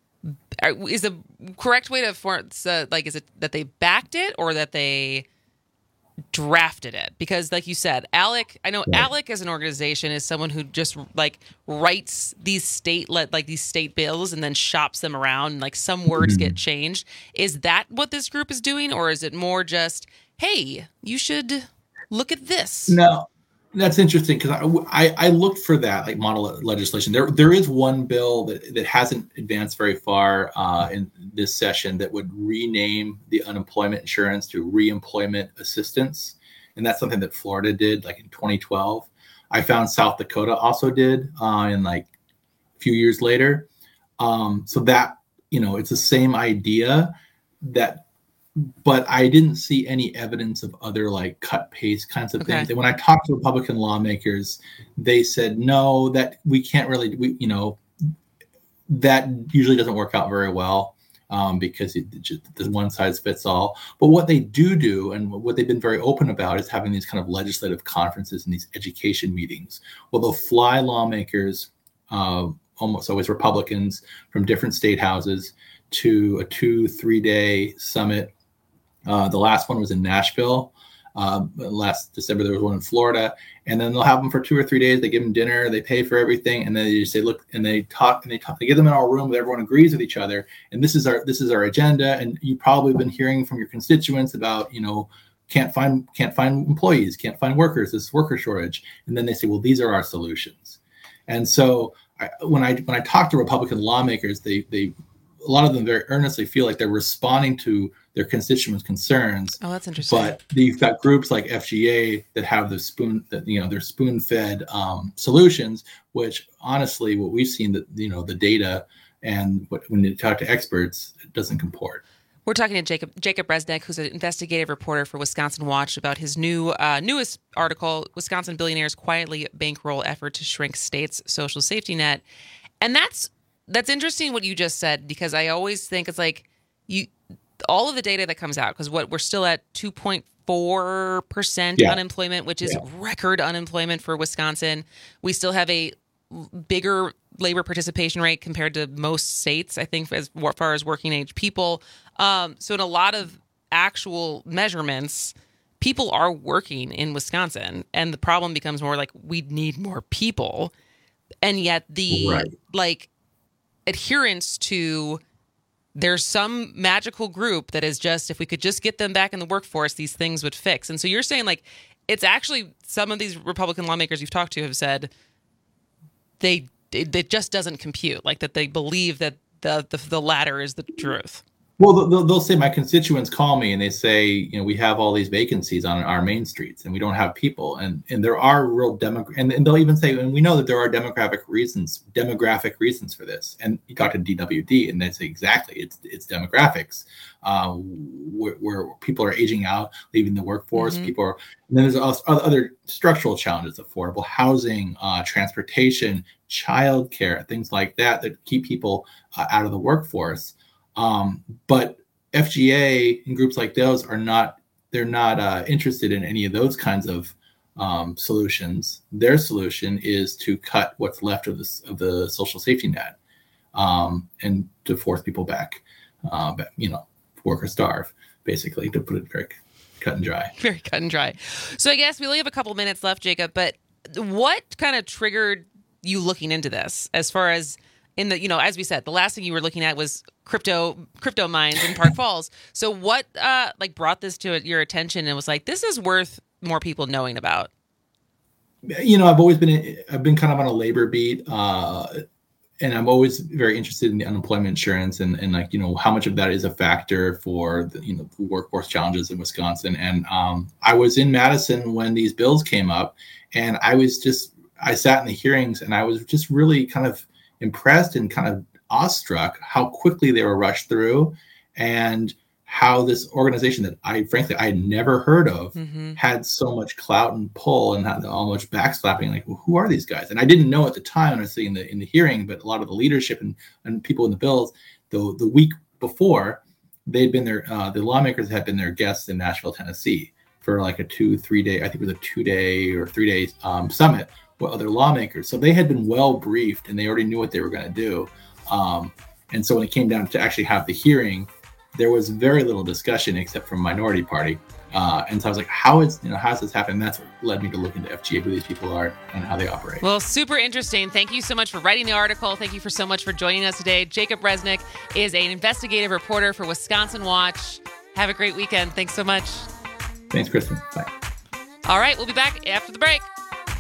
Is the correct way to form, uh, like, is it that they backed it or that they drafted it? Because like you said, ALEC, I know yeah. ALEC as an organization is someone who just like writes these state, like these state bills and then shops them around and like some words mm-hmm. get changed. Is that what this group is doing? Or is it more just, hey, you should look at this? No. That's interesting because I, I I looked for that like model legislation. There there is one bill that, that hasn't advanced very far uh, in this session that would rename the unemployment insurance to reemployment assistance, and that's something that Florida did like in twenty twelve. I found South Dakota also did uh, in like a few years later. Um, so that, you know, it's the same idea that. But I didn't see any evidence of other like cut paste kinds of okay. things. And when I talked to Republican lawmakers, they said, no, that we can't really, we, you know, that usually doesn't work out very well um, because it, it just, there's one size fits all. But what they do do and what they've been very open about is having these kind of legislative conferences and these education meetings. Well, they'll fly lawmakers, uh, almost always Republicans from different state houses to a two, three day summit. Uh, the last one was in Nashville. Uh, last December, there was one in Florida. And then they'll have them for two or three days. They give them dinner. They pay for everything. And then they just say, look, and they talk and they talk. They get them in our room where everyone agrees with each other. And this is our this is our agenda. And you probably been hearing from your constituents about, you know, can't find can't find employees, can't find workers, this worker shortage. And then they say, well, these are our solutions. And so I, when I when I talk to Republican lawmakers, they they a lot of them very earnestly feel like they're responding to their constituents' concerns. Oh, that's interesting. But you've got groups like F G A that have the spoon, that you know, they're spoon-fed um, solutions, which honestly, what we've seen, that you know, the data and what when you talk to experts, it doesn't comport. We're talking to Jacob Jacob Resnick, who's an investigative reporter for Wisconsin Watch, about his new uh, newest article, "Wisconsin Billionaires Quietly Bankroll Effort to Shrink State's Social Safety Net." And that's that's interesting what you just said, because I always think it's like you all of the data that comes out, because what we're still at two point four percent yeah. unemployment, which is yeah. record unemployment for Wisconsin. We still have a bigger labor participation rate compared to most states, I think, as far as working age people. Um, so in a lot of actual measurements, people are working in Wisconsin, and the problem becomes more like we need more people. And yet the right. like adherence to there's some magical group that is just, if we could just get them back in the workforce, these things would fix. And so you're saying like it's actually some of these Republican lawmakers you've talked to have said they it, it just doesn't compute, like that they believe that the the, the latter is the truth. Well, they'll, they'll say, my constituents call me and they say, you know, we have all these vacancies on our main streets and we don't have people. And and there are real demo, and, and they'll even say, and we know that there are demographic reasons, demographic reasons for this. And you talk to D W D and they say, exactly, it's it's demographics, uh, where, where people are aging out, leaving the workforce. Mm-hmm. People are, and then there's also other structural challenges, affordable housing, uh, transportation, childcare, things like that, that keep people uh, out of the workforce. Um, but F G A and groups like those are not, they're not uh, interested in any of those kinds of um, solutions. Their solution is to cut what's left of, this, of the social safety net um, and to force people back, uh, back, you know, work or starve, basically, to put it very cut and dry. Very cut and dry. So I guess we only have a couple minutes left, Jacob, but what kind of triggered you looking into this as far as in the, you know, as we said, the last thing you were looking at was crypto crypto mines in Park Falls. So what uh, like brought this to your attention and was like, this is worth more people knowing about? You know, I've always been, I've been kind of on a labor beat, uh, and I'm always very interested in the unemployment insurance and, and like, you know, how much of that is a factor for the, you know, the workforce challenges in Wisconsin. And um, I was in Madison when these bills came up, and I was just, I sat in the hearings and I was just really kind of impressed and kind of awestruck how quickly they were rushed through, and how this organization that I frankly I had never heard of mm-hmm. had so much clout and pull and had all much backslapping. Like, well, who are these guys? And I didn't know at the time when I was sitting in the in the hearing, but a lot of the leadership and, and people in the bills, the the week before, they'd been there. Uh, the lawmakers had been their guests in Nashville, Tennessee, for like a two three day I think it was a two day or three day um, summit with other lawmakers. So they had been well briefed and they already knew what they were going to do. Um, and so when it came down to actually have the hearing, there was very little discussion except from Minority Party. Uh, and so I was like, how is, you know, how does this happen? And that's what led me to look into F G A, who these people are and how they operate. Well, super interesting. Thank you so much for writing the article. Thank you for so much for joining us today. Jacob Resnick is an investigative reporter for Wisconsin Watch. Have a great weekend. Thanks so much. Thanks, Kristen. Bye. All right. We'll be back after the break.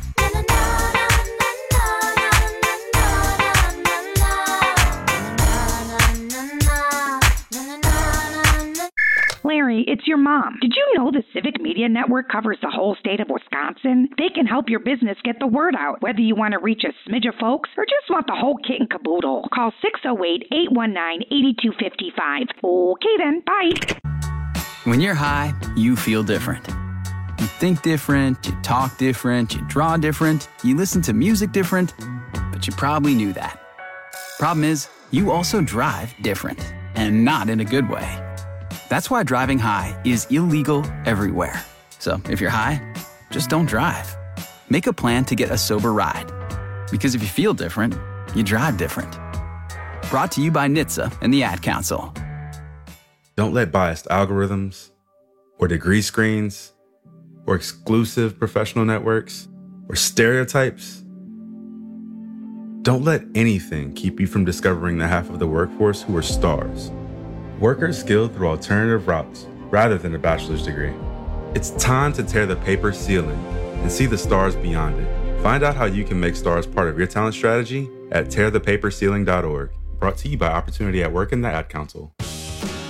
Larry, it's your mom. Did you know the Civic Media Network covers the whole state of Wisconsin? They can help your business get the word out, whether you want to reach a smidge of folks or just want the whole kit and caboodle. Call six oh eight, eight one nine, eight two five five. Okay then, bye. When you're high, you feel different. You think different, you talk different, you draw different, you listen to music different, but you probably knew that. Problem is, you also drive different, and not in a good way. That's why driving high is illegal everywhere. So if you're high, just don't drive. Make a plan to get a sober ride. Because if you feel different, you drive different. Brought to you by N H T S A and the Ad Council. Don't let biased algorithms or degree screens or exclusive professional networks or stereotypes. Don't let anything keep you from discovering the half of the workforce who are stars. Workers skilled through alternative routes rather than a bachelor's degree. It's time to tear the paper ceiling and see the stars beyond it. Find out how you can make stars part of your talent strategy at tear the paper ceiling dot org. Brought to you by Opportunity at Work and the Ad Council.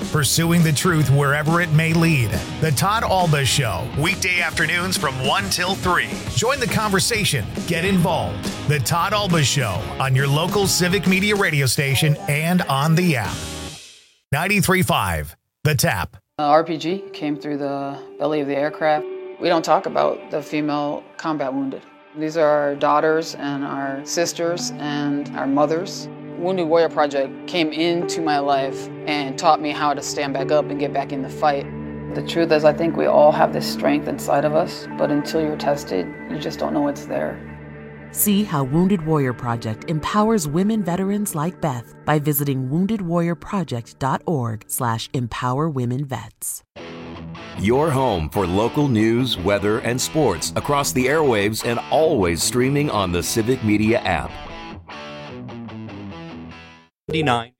pursuing the truth wherever it may lead. The Todd Alba Show, weekday afternoons from one till three. Join the conversation. Get involved. The Todd Alba Show on your local Civic Media radio station and on the app. ninety-three point five, The Tap. Uh, R P G came through the belly of the aircraft. We don't talk about the female combat wounded. These are our daughters and our sisters and our mothers. Wounded Warrior Project came into my life and taught me how to stand back up and get back in the fight. The truth is, I think we all have this strength inside of us, but until you're tested, you just don't know it's there. See how Wounded Warrior Project empowers women veterans like Beth by visiting wounded warrior project dot org slash empower women vets. Your home for local news, weather, and sports across the airwaves and always streaming on the Civic Media app. ninety-nine.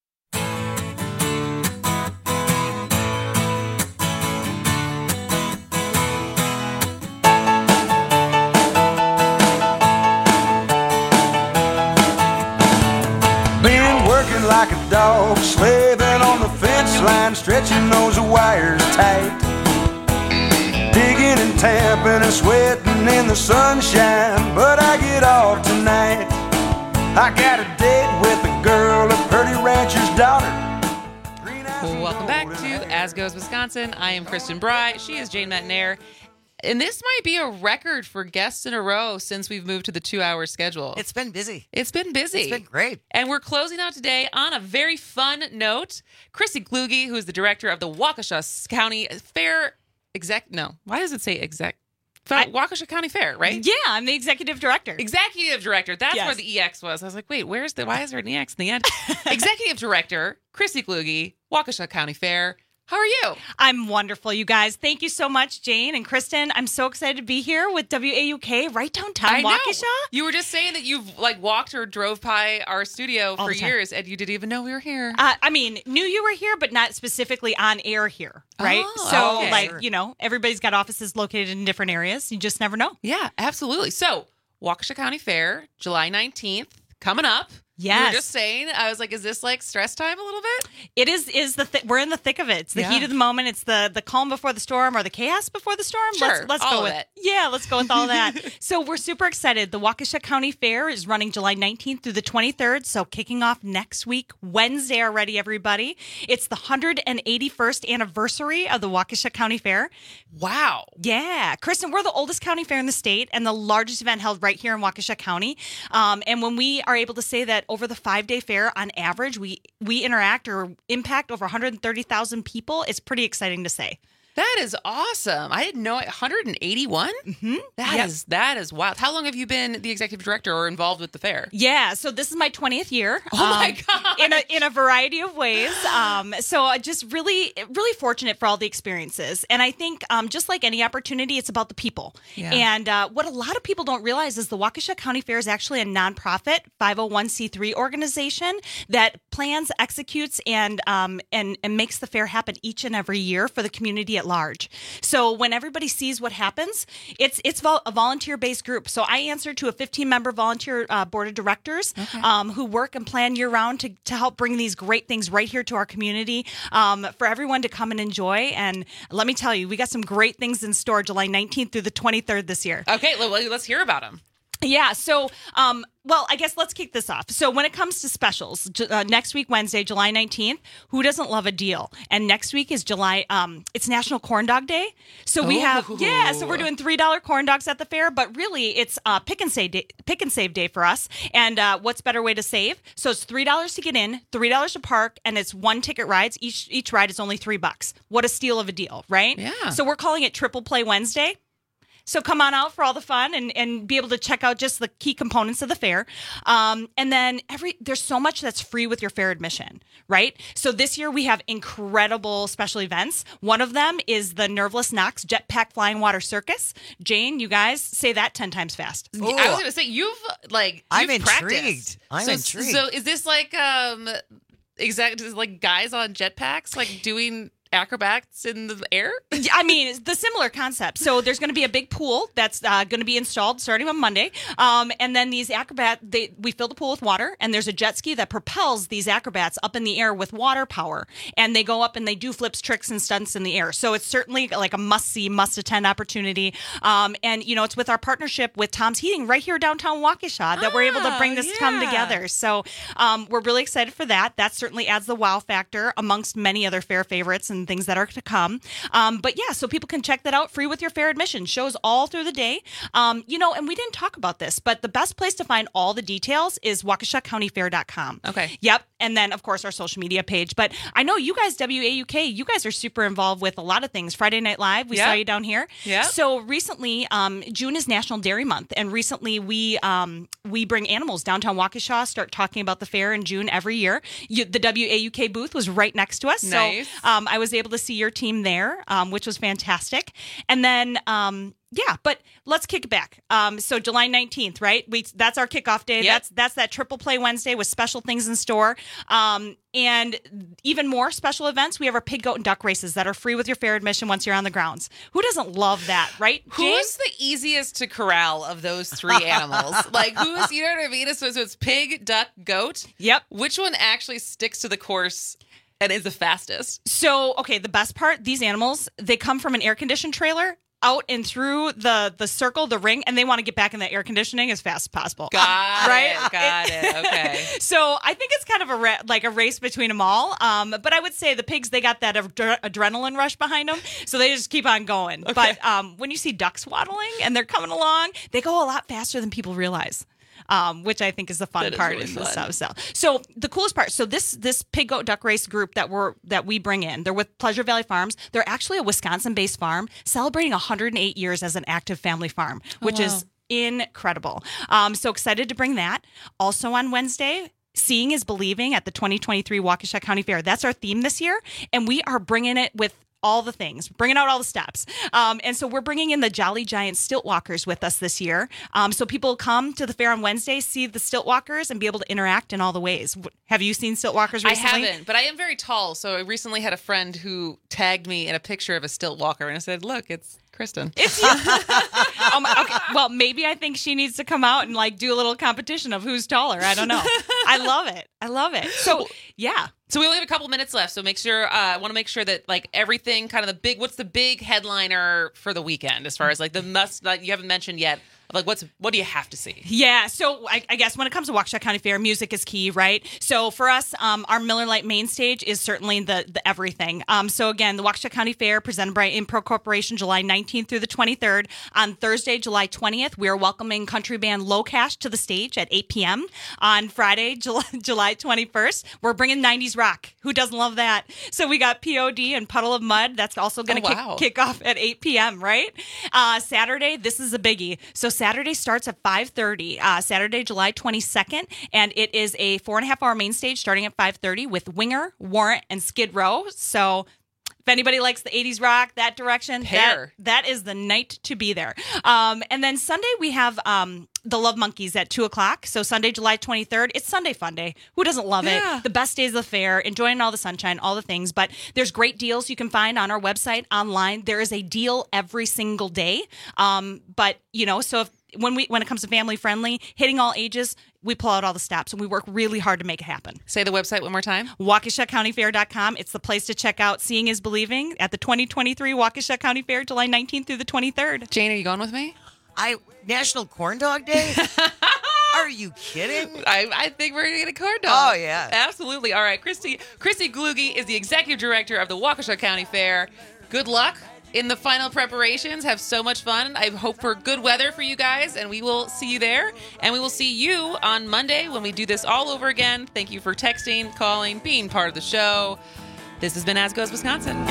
Been working like a dog, slaving on the fence line, stretching those wires tight. Digging and tamping and sweating in the sunshine, but I get off tonight. I got a date with a girl, a pretty rancher's daughter. Welcome back to As Goes Wisconsin. I am Kristen Bry. She is Jane Metnair. And this might be a record for guests in a row since we've moved to the two-hour schedule. It's been busy. It's been busy. It's been great. And we're closing out today on a very fun note. Chrissy Kluge, who is the director of the Waukesha County Fair exec... No, why does it say exec... I, Waukesha County Fair, right? Yeah, I'm the executive director. Executive director. That's yes. where the E X was. I was like, wait, where's the... Why is there an E X in the end? Executive director, Chrissy Kluge, Waukesha County Fair. How are you? I'm wonderful, you guys. Thank you so much, Jane and Kristen. I'm so excited to be here with W A U K right downtown I Waukesha. Know. You were just saying that you've like walked or drove by our studio All for years, and you didn't even know we were here. Uh, I mean, knew you were here, but not specifically on air here, right? Oh, so, okay. like, Sure. you know, everybody's got offices located in different areas. You just never know. Yeah, absolutely. So, Waukesha County Fair, July nineteenth, coming up. Yes. You were just saying, I was like, is this like stress time a little bit? It is, is the th- we're in the thick of it. It's the Yeah. heat of the moment. It's the the calm before the storm or the chaos before the storm. Sure, let's let's all go of with it. Yeah, let's go with all that. So we're super excited. The Waukesha County Fair is running July nineteenth through the twenty-third. So kicking off next week, Wednesday already, everybody. It's the one hundred eighty-first anniversary of the Waukesha County Fair. Wow. Yeah. Kristen, we're the oldest county fair in the state and the largest event held right here in Waukesha County. Um, and when we are able to say that over the five-day fair, on average, we, we interact or impact over one hundred thirty thousand people, it's pretty exciting to say. That is awesome. I didn't know it. one hundred eighty-one? Mm-hmm. That Yep. is that is wild. How long have you been the executive director or involved with the fair? Yeah, so this is my twentieth year. Oh my um, God. In a in a variety of ways. Um, so I just really really fortunate for all the experiences. And I think um, just like any opportunity, it's about the people. Yeah. And uh, what a lot of people don't realize is the Waukesha County Fair is actually a nonprofit five oh one c three organization that plans, executes, and um, and and makes the fair happen each and every year for the community at large. So when everybody sees what happens, it's it's vol- a volunteer-based group. So I answer to a fifteen-member volunteer uh, board of directors Okay. um, who work and plan year-round to, to help bring these great things right here to our community um, for everyone to come and enjoy. And let me tell you, we got some great things in store July nineteenth through the twenty-third this year. Okay, well, let's hear about them. Yeah, so, um, well, I guess let's kick this off. So when it comes to specials, ju- uh, next week, Wednesday, July nineteenth, who doesn't love a deal? And next week is July, um, it's National Corn Dog Day. So we have, Ooh. yeah, so we're doing three dollar corn dogs at the fair, but really it's uh, pick and save day, pick and save day for us. And uh, what's better way to save? So it's three dollars to get in, three dollars to park, and it's one ticket rides. Each, each ride is only three bucks. What a steal of a deal, right? Yeah. So we're calling it Triple Play Wednesday. So come on out for all the fun and, and be able to check out just the key components of the fair. Um, and then every there's so much that's free with your fair admission, right? So this year we have incredible special events. One of them is the Nerveless Knox Jetpack Flying Water Circus. Jane, you guys say that ten times fast. I was going to say, you've like, you've I'm practiced. intrigued. I'm so, intrigued. So is this like, um, exactly like guys on jetpacks, like doing acrobats in the air? I mean, it's the similar concept. So there's going to be a big pool that's uh, going to be installed starting on Monday. Um, and then these acrobat, they, we fill the pool with water, and there's a jet ski that propels these acrobats up in the air with water power. And they go up and they do flips, tricks, and stunts in the air. So it's certainly like a must-see, must-attend opportunity. Um, and, you know, it's with our partnership with Tom's Heating right here downtown Waukesha that we're able to bring this yeah. to come together. So um, we're really excited for that. That certainly adds the wow factor amongst many other fair favorites and things that are to come. Um, but yeah, so people can check that out free with your fair admission. Shows all through the day. Um, you know, and we didn't talk about this, but the best place to find all the details is waukesha county fair dot com. Okay. Yep. And then, of course, our social media page. But I know you guys, W A U K, you guys are super involved with a lot of things. Friday Night Live, we Yep. saw you down here. Yeah. So recently, um, June is National Dairy Month. And recently we um, we bring animals downtown Waukesha, start talking about the fair in June every year. You, the W A U K booth was right next to us. Nice. So um, I was able to see your team there, um, which was fantastic. And then... Um, Yeah, but let's kick it back. Um, so July nineteenth, right? We that's our kickoff day. Yep. That's that's that Triple Play Wednesday with special things in store. Um, and even more special events. We have our pig, goat, and duck races that are free with your fair admission once you're on the grounds. Who doesn't love that, right? Who's the easiest to corral of those three animals? Like, who's, you know what I mean? So, so it's pig, duck, goat. Yep. Which one actually sticks to the course and is the fastest? So, okay, the best part, these animals, they come from an air-conditioned trailer out and through the the circle, the ring, and they want to get back in the air conditioning as fast as possible. Got right? it. Got it. Okay. So I think it's kind of a ra- like a race between them all. Um, but I would say the pigs, they got that ad- adrenaline rush behind them, so they just keep on going. Okay. But um, when you see ducks waddling and they're coming along, they go a lot faster than people realize. Um, which I think is the fun That is part really in the fun. South South. So the coolest part, so this this pig goat duck race group that we're that we bring in, they're with Pleasure Valley Farms. They're actually a Wisconsin-based farm celebrating one hundred eight years as an active family farm, which wow. is incredible. Um, so excited to bring that. Also on Wednesday, Seeing is Believing at the twenty twenty-three Waukesha County Fair. That's our theme this year, and we are bringing it with all the things, bringing out all the steps. Um, and so we're bringing in the Jolly Giant Stilt Walkers with us this year. Um, so people come to the fair on Wednesday, see the Stilt Walkers, and be able to interact in all the ways. Have you seen Stilt Walkers recently? I haven't, but I am very tall. So I recently had a friend who tagged me in a picture of a stilt walker, and I said, look, it's Kristen. It's you. um, okay. Well, maybe I think she needs to come out and like do a little competition of who's taller. I don't know. I love it. I love it. So yeah. So we only have a couple minutes left. So make sure, uh, I want to make sure that like everything kind of the big, what's the big headliner for the weekend as far as like the must that you haven't mentioned yet? Like what's, what do you have to see? Yeah. So I, I guess when it comes to Waukesha County Fair, music is key, right? So for us, um, our Miller Lite main stage is certainly the, the everything. Um, so again, the Waukesha County Fair presented by Impro Corporation, July nineteenth through the twenty-third. On Thursday, July twentieth, we are welcoming country band Low Cash to the stage at eight p.m. On Friday, July, July twenty-first, we're bringing nineties rock. Who doesn't love that? So we got P O D and Puddle of Mud. That's also going to Oh, wow. kick, kick off at eight p.m., right? Uh, Saturday, this is a biggie. So Saturday starts at five thirty, uh, Saturday, July twenty-second, and it is a four and a half hour main stage starting at five thirty with Winger, Warrant, and Skid Row. So if anybody likes the eighties rock, that direction, that, Pair. that is the night to be there. Um, and then Sunday, we have um, the Love Monkeys at two o'clock. So Sunday, July twenty-third, it's Sunday Fun Day. Who doesn't love Yeah. it? The best days of the fair, enjoying all the sunshine, all the things. But there's great deals you can find on our website, online. There is a deal every single day. Um, but, you know, so if when we when it comes to family friendly, hitting all ages, we pull out all the stops and we work really hard to make it happen. Say the website one more time. Waukesha County Fair dot com. It's the place to check out Seeing is Believing at the twenty twenty-three Waukesha County Fair, July nineteenth through the twenty-third. Jane, are you going with me? I National Corn Dog Day? Are you kidding? I, I think we're going to get a corn dog. Oh, yeah. Absolutely. All right. Christy, Christy Gluge is the executive director of the Waukesha County Fair. Good luck in the final preparations. Have so much fun. I hope for good weather for you guys, and we will see you there. And we will see you on Monday when we do this all over again. Thank you for texting, calling, being part of the show. This has been As Goes Wisconsin.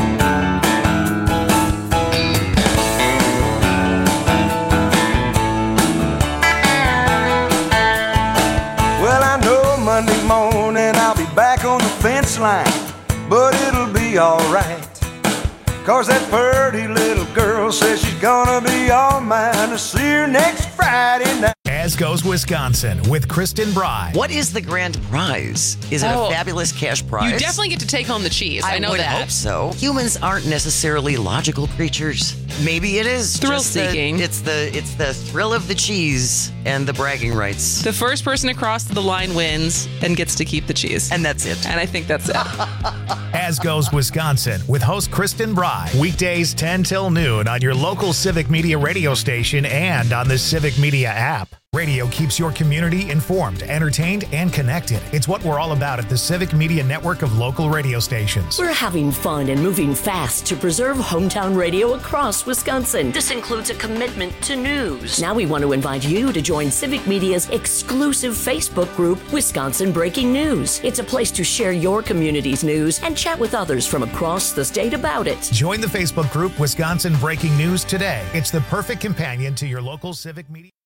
Well, I know Monday morning I'll be back on the fence line, but it'll be alright. Cause that pretty little girl says she's gonna be all mine. To see her next Friday night. As Goes Wisconsin with Kristen Bry. What is the grand prize? Is it Oh. a fabulous cash prize? You definitely get to take home the cheese. I, I know would that. hope so. Humans aren't necessarily logical creatures. Maybe it is Thrill just the- seeking. it's the it's the thrill of the cheese and the bragging rights. The first person across the line wins and gets to keep the cheese. And that's it. And I think that's it. As Goes Wisconsin with host Kristen Bry. Weekdays ten till noon on your local Civic Media radio station and on the Civic Media app. Radio keeps your community informed, entertained, and connected. It's what we're all about at the Civic Media network of local radio stations. We're having fun and moving fast to preserve hometown radio across Wisconsin. This includes a commitment to news. Now we want to invite you to join Civic Media's exclusive Facebook group, Wisconsin Breaking News. It's a place to share your community's news and chat with others from across the state about it. Join the Facebook group Wisconsin Breaking News today. It's the perfect companion to your local Civic Media.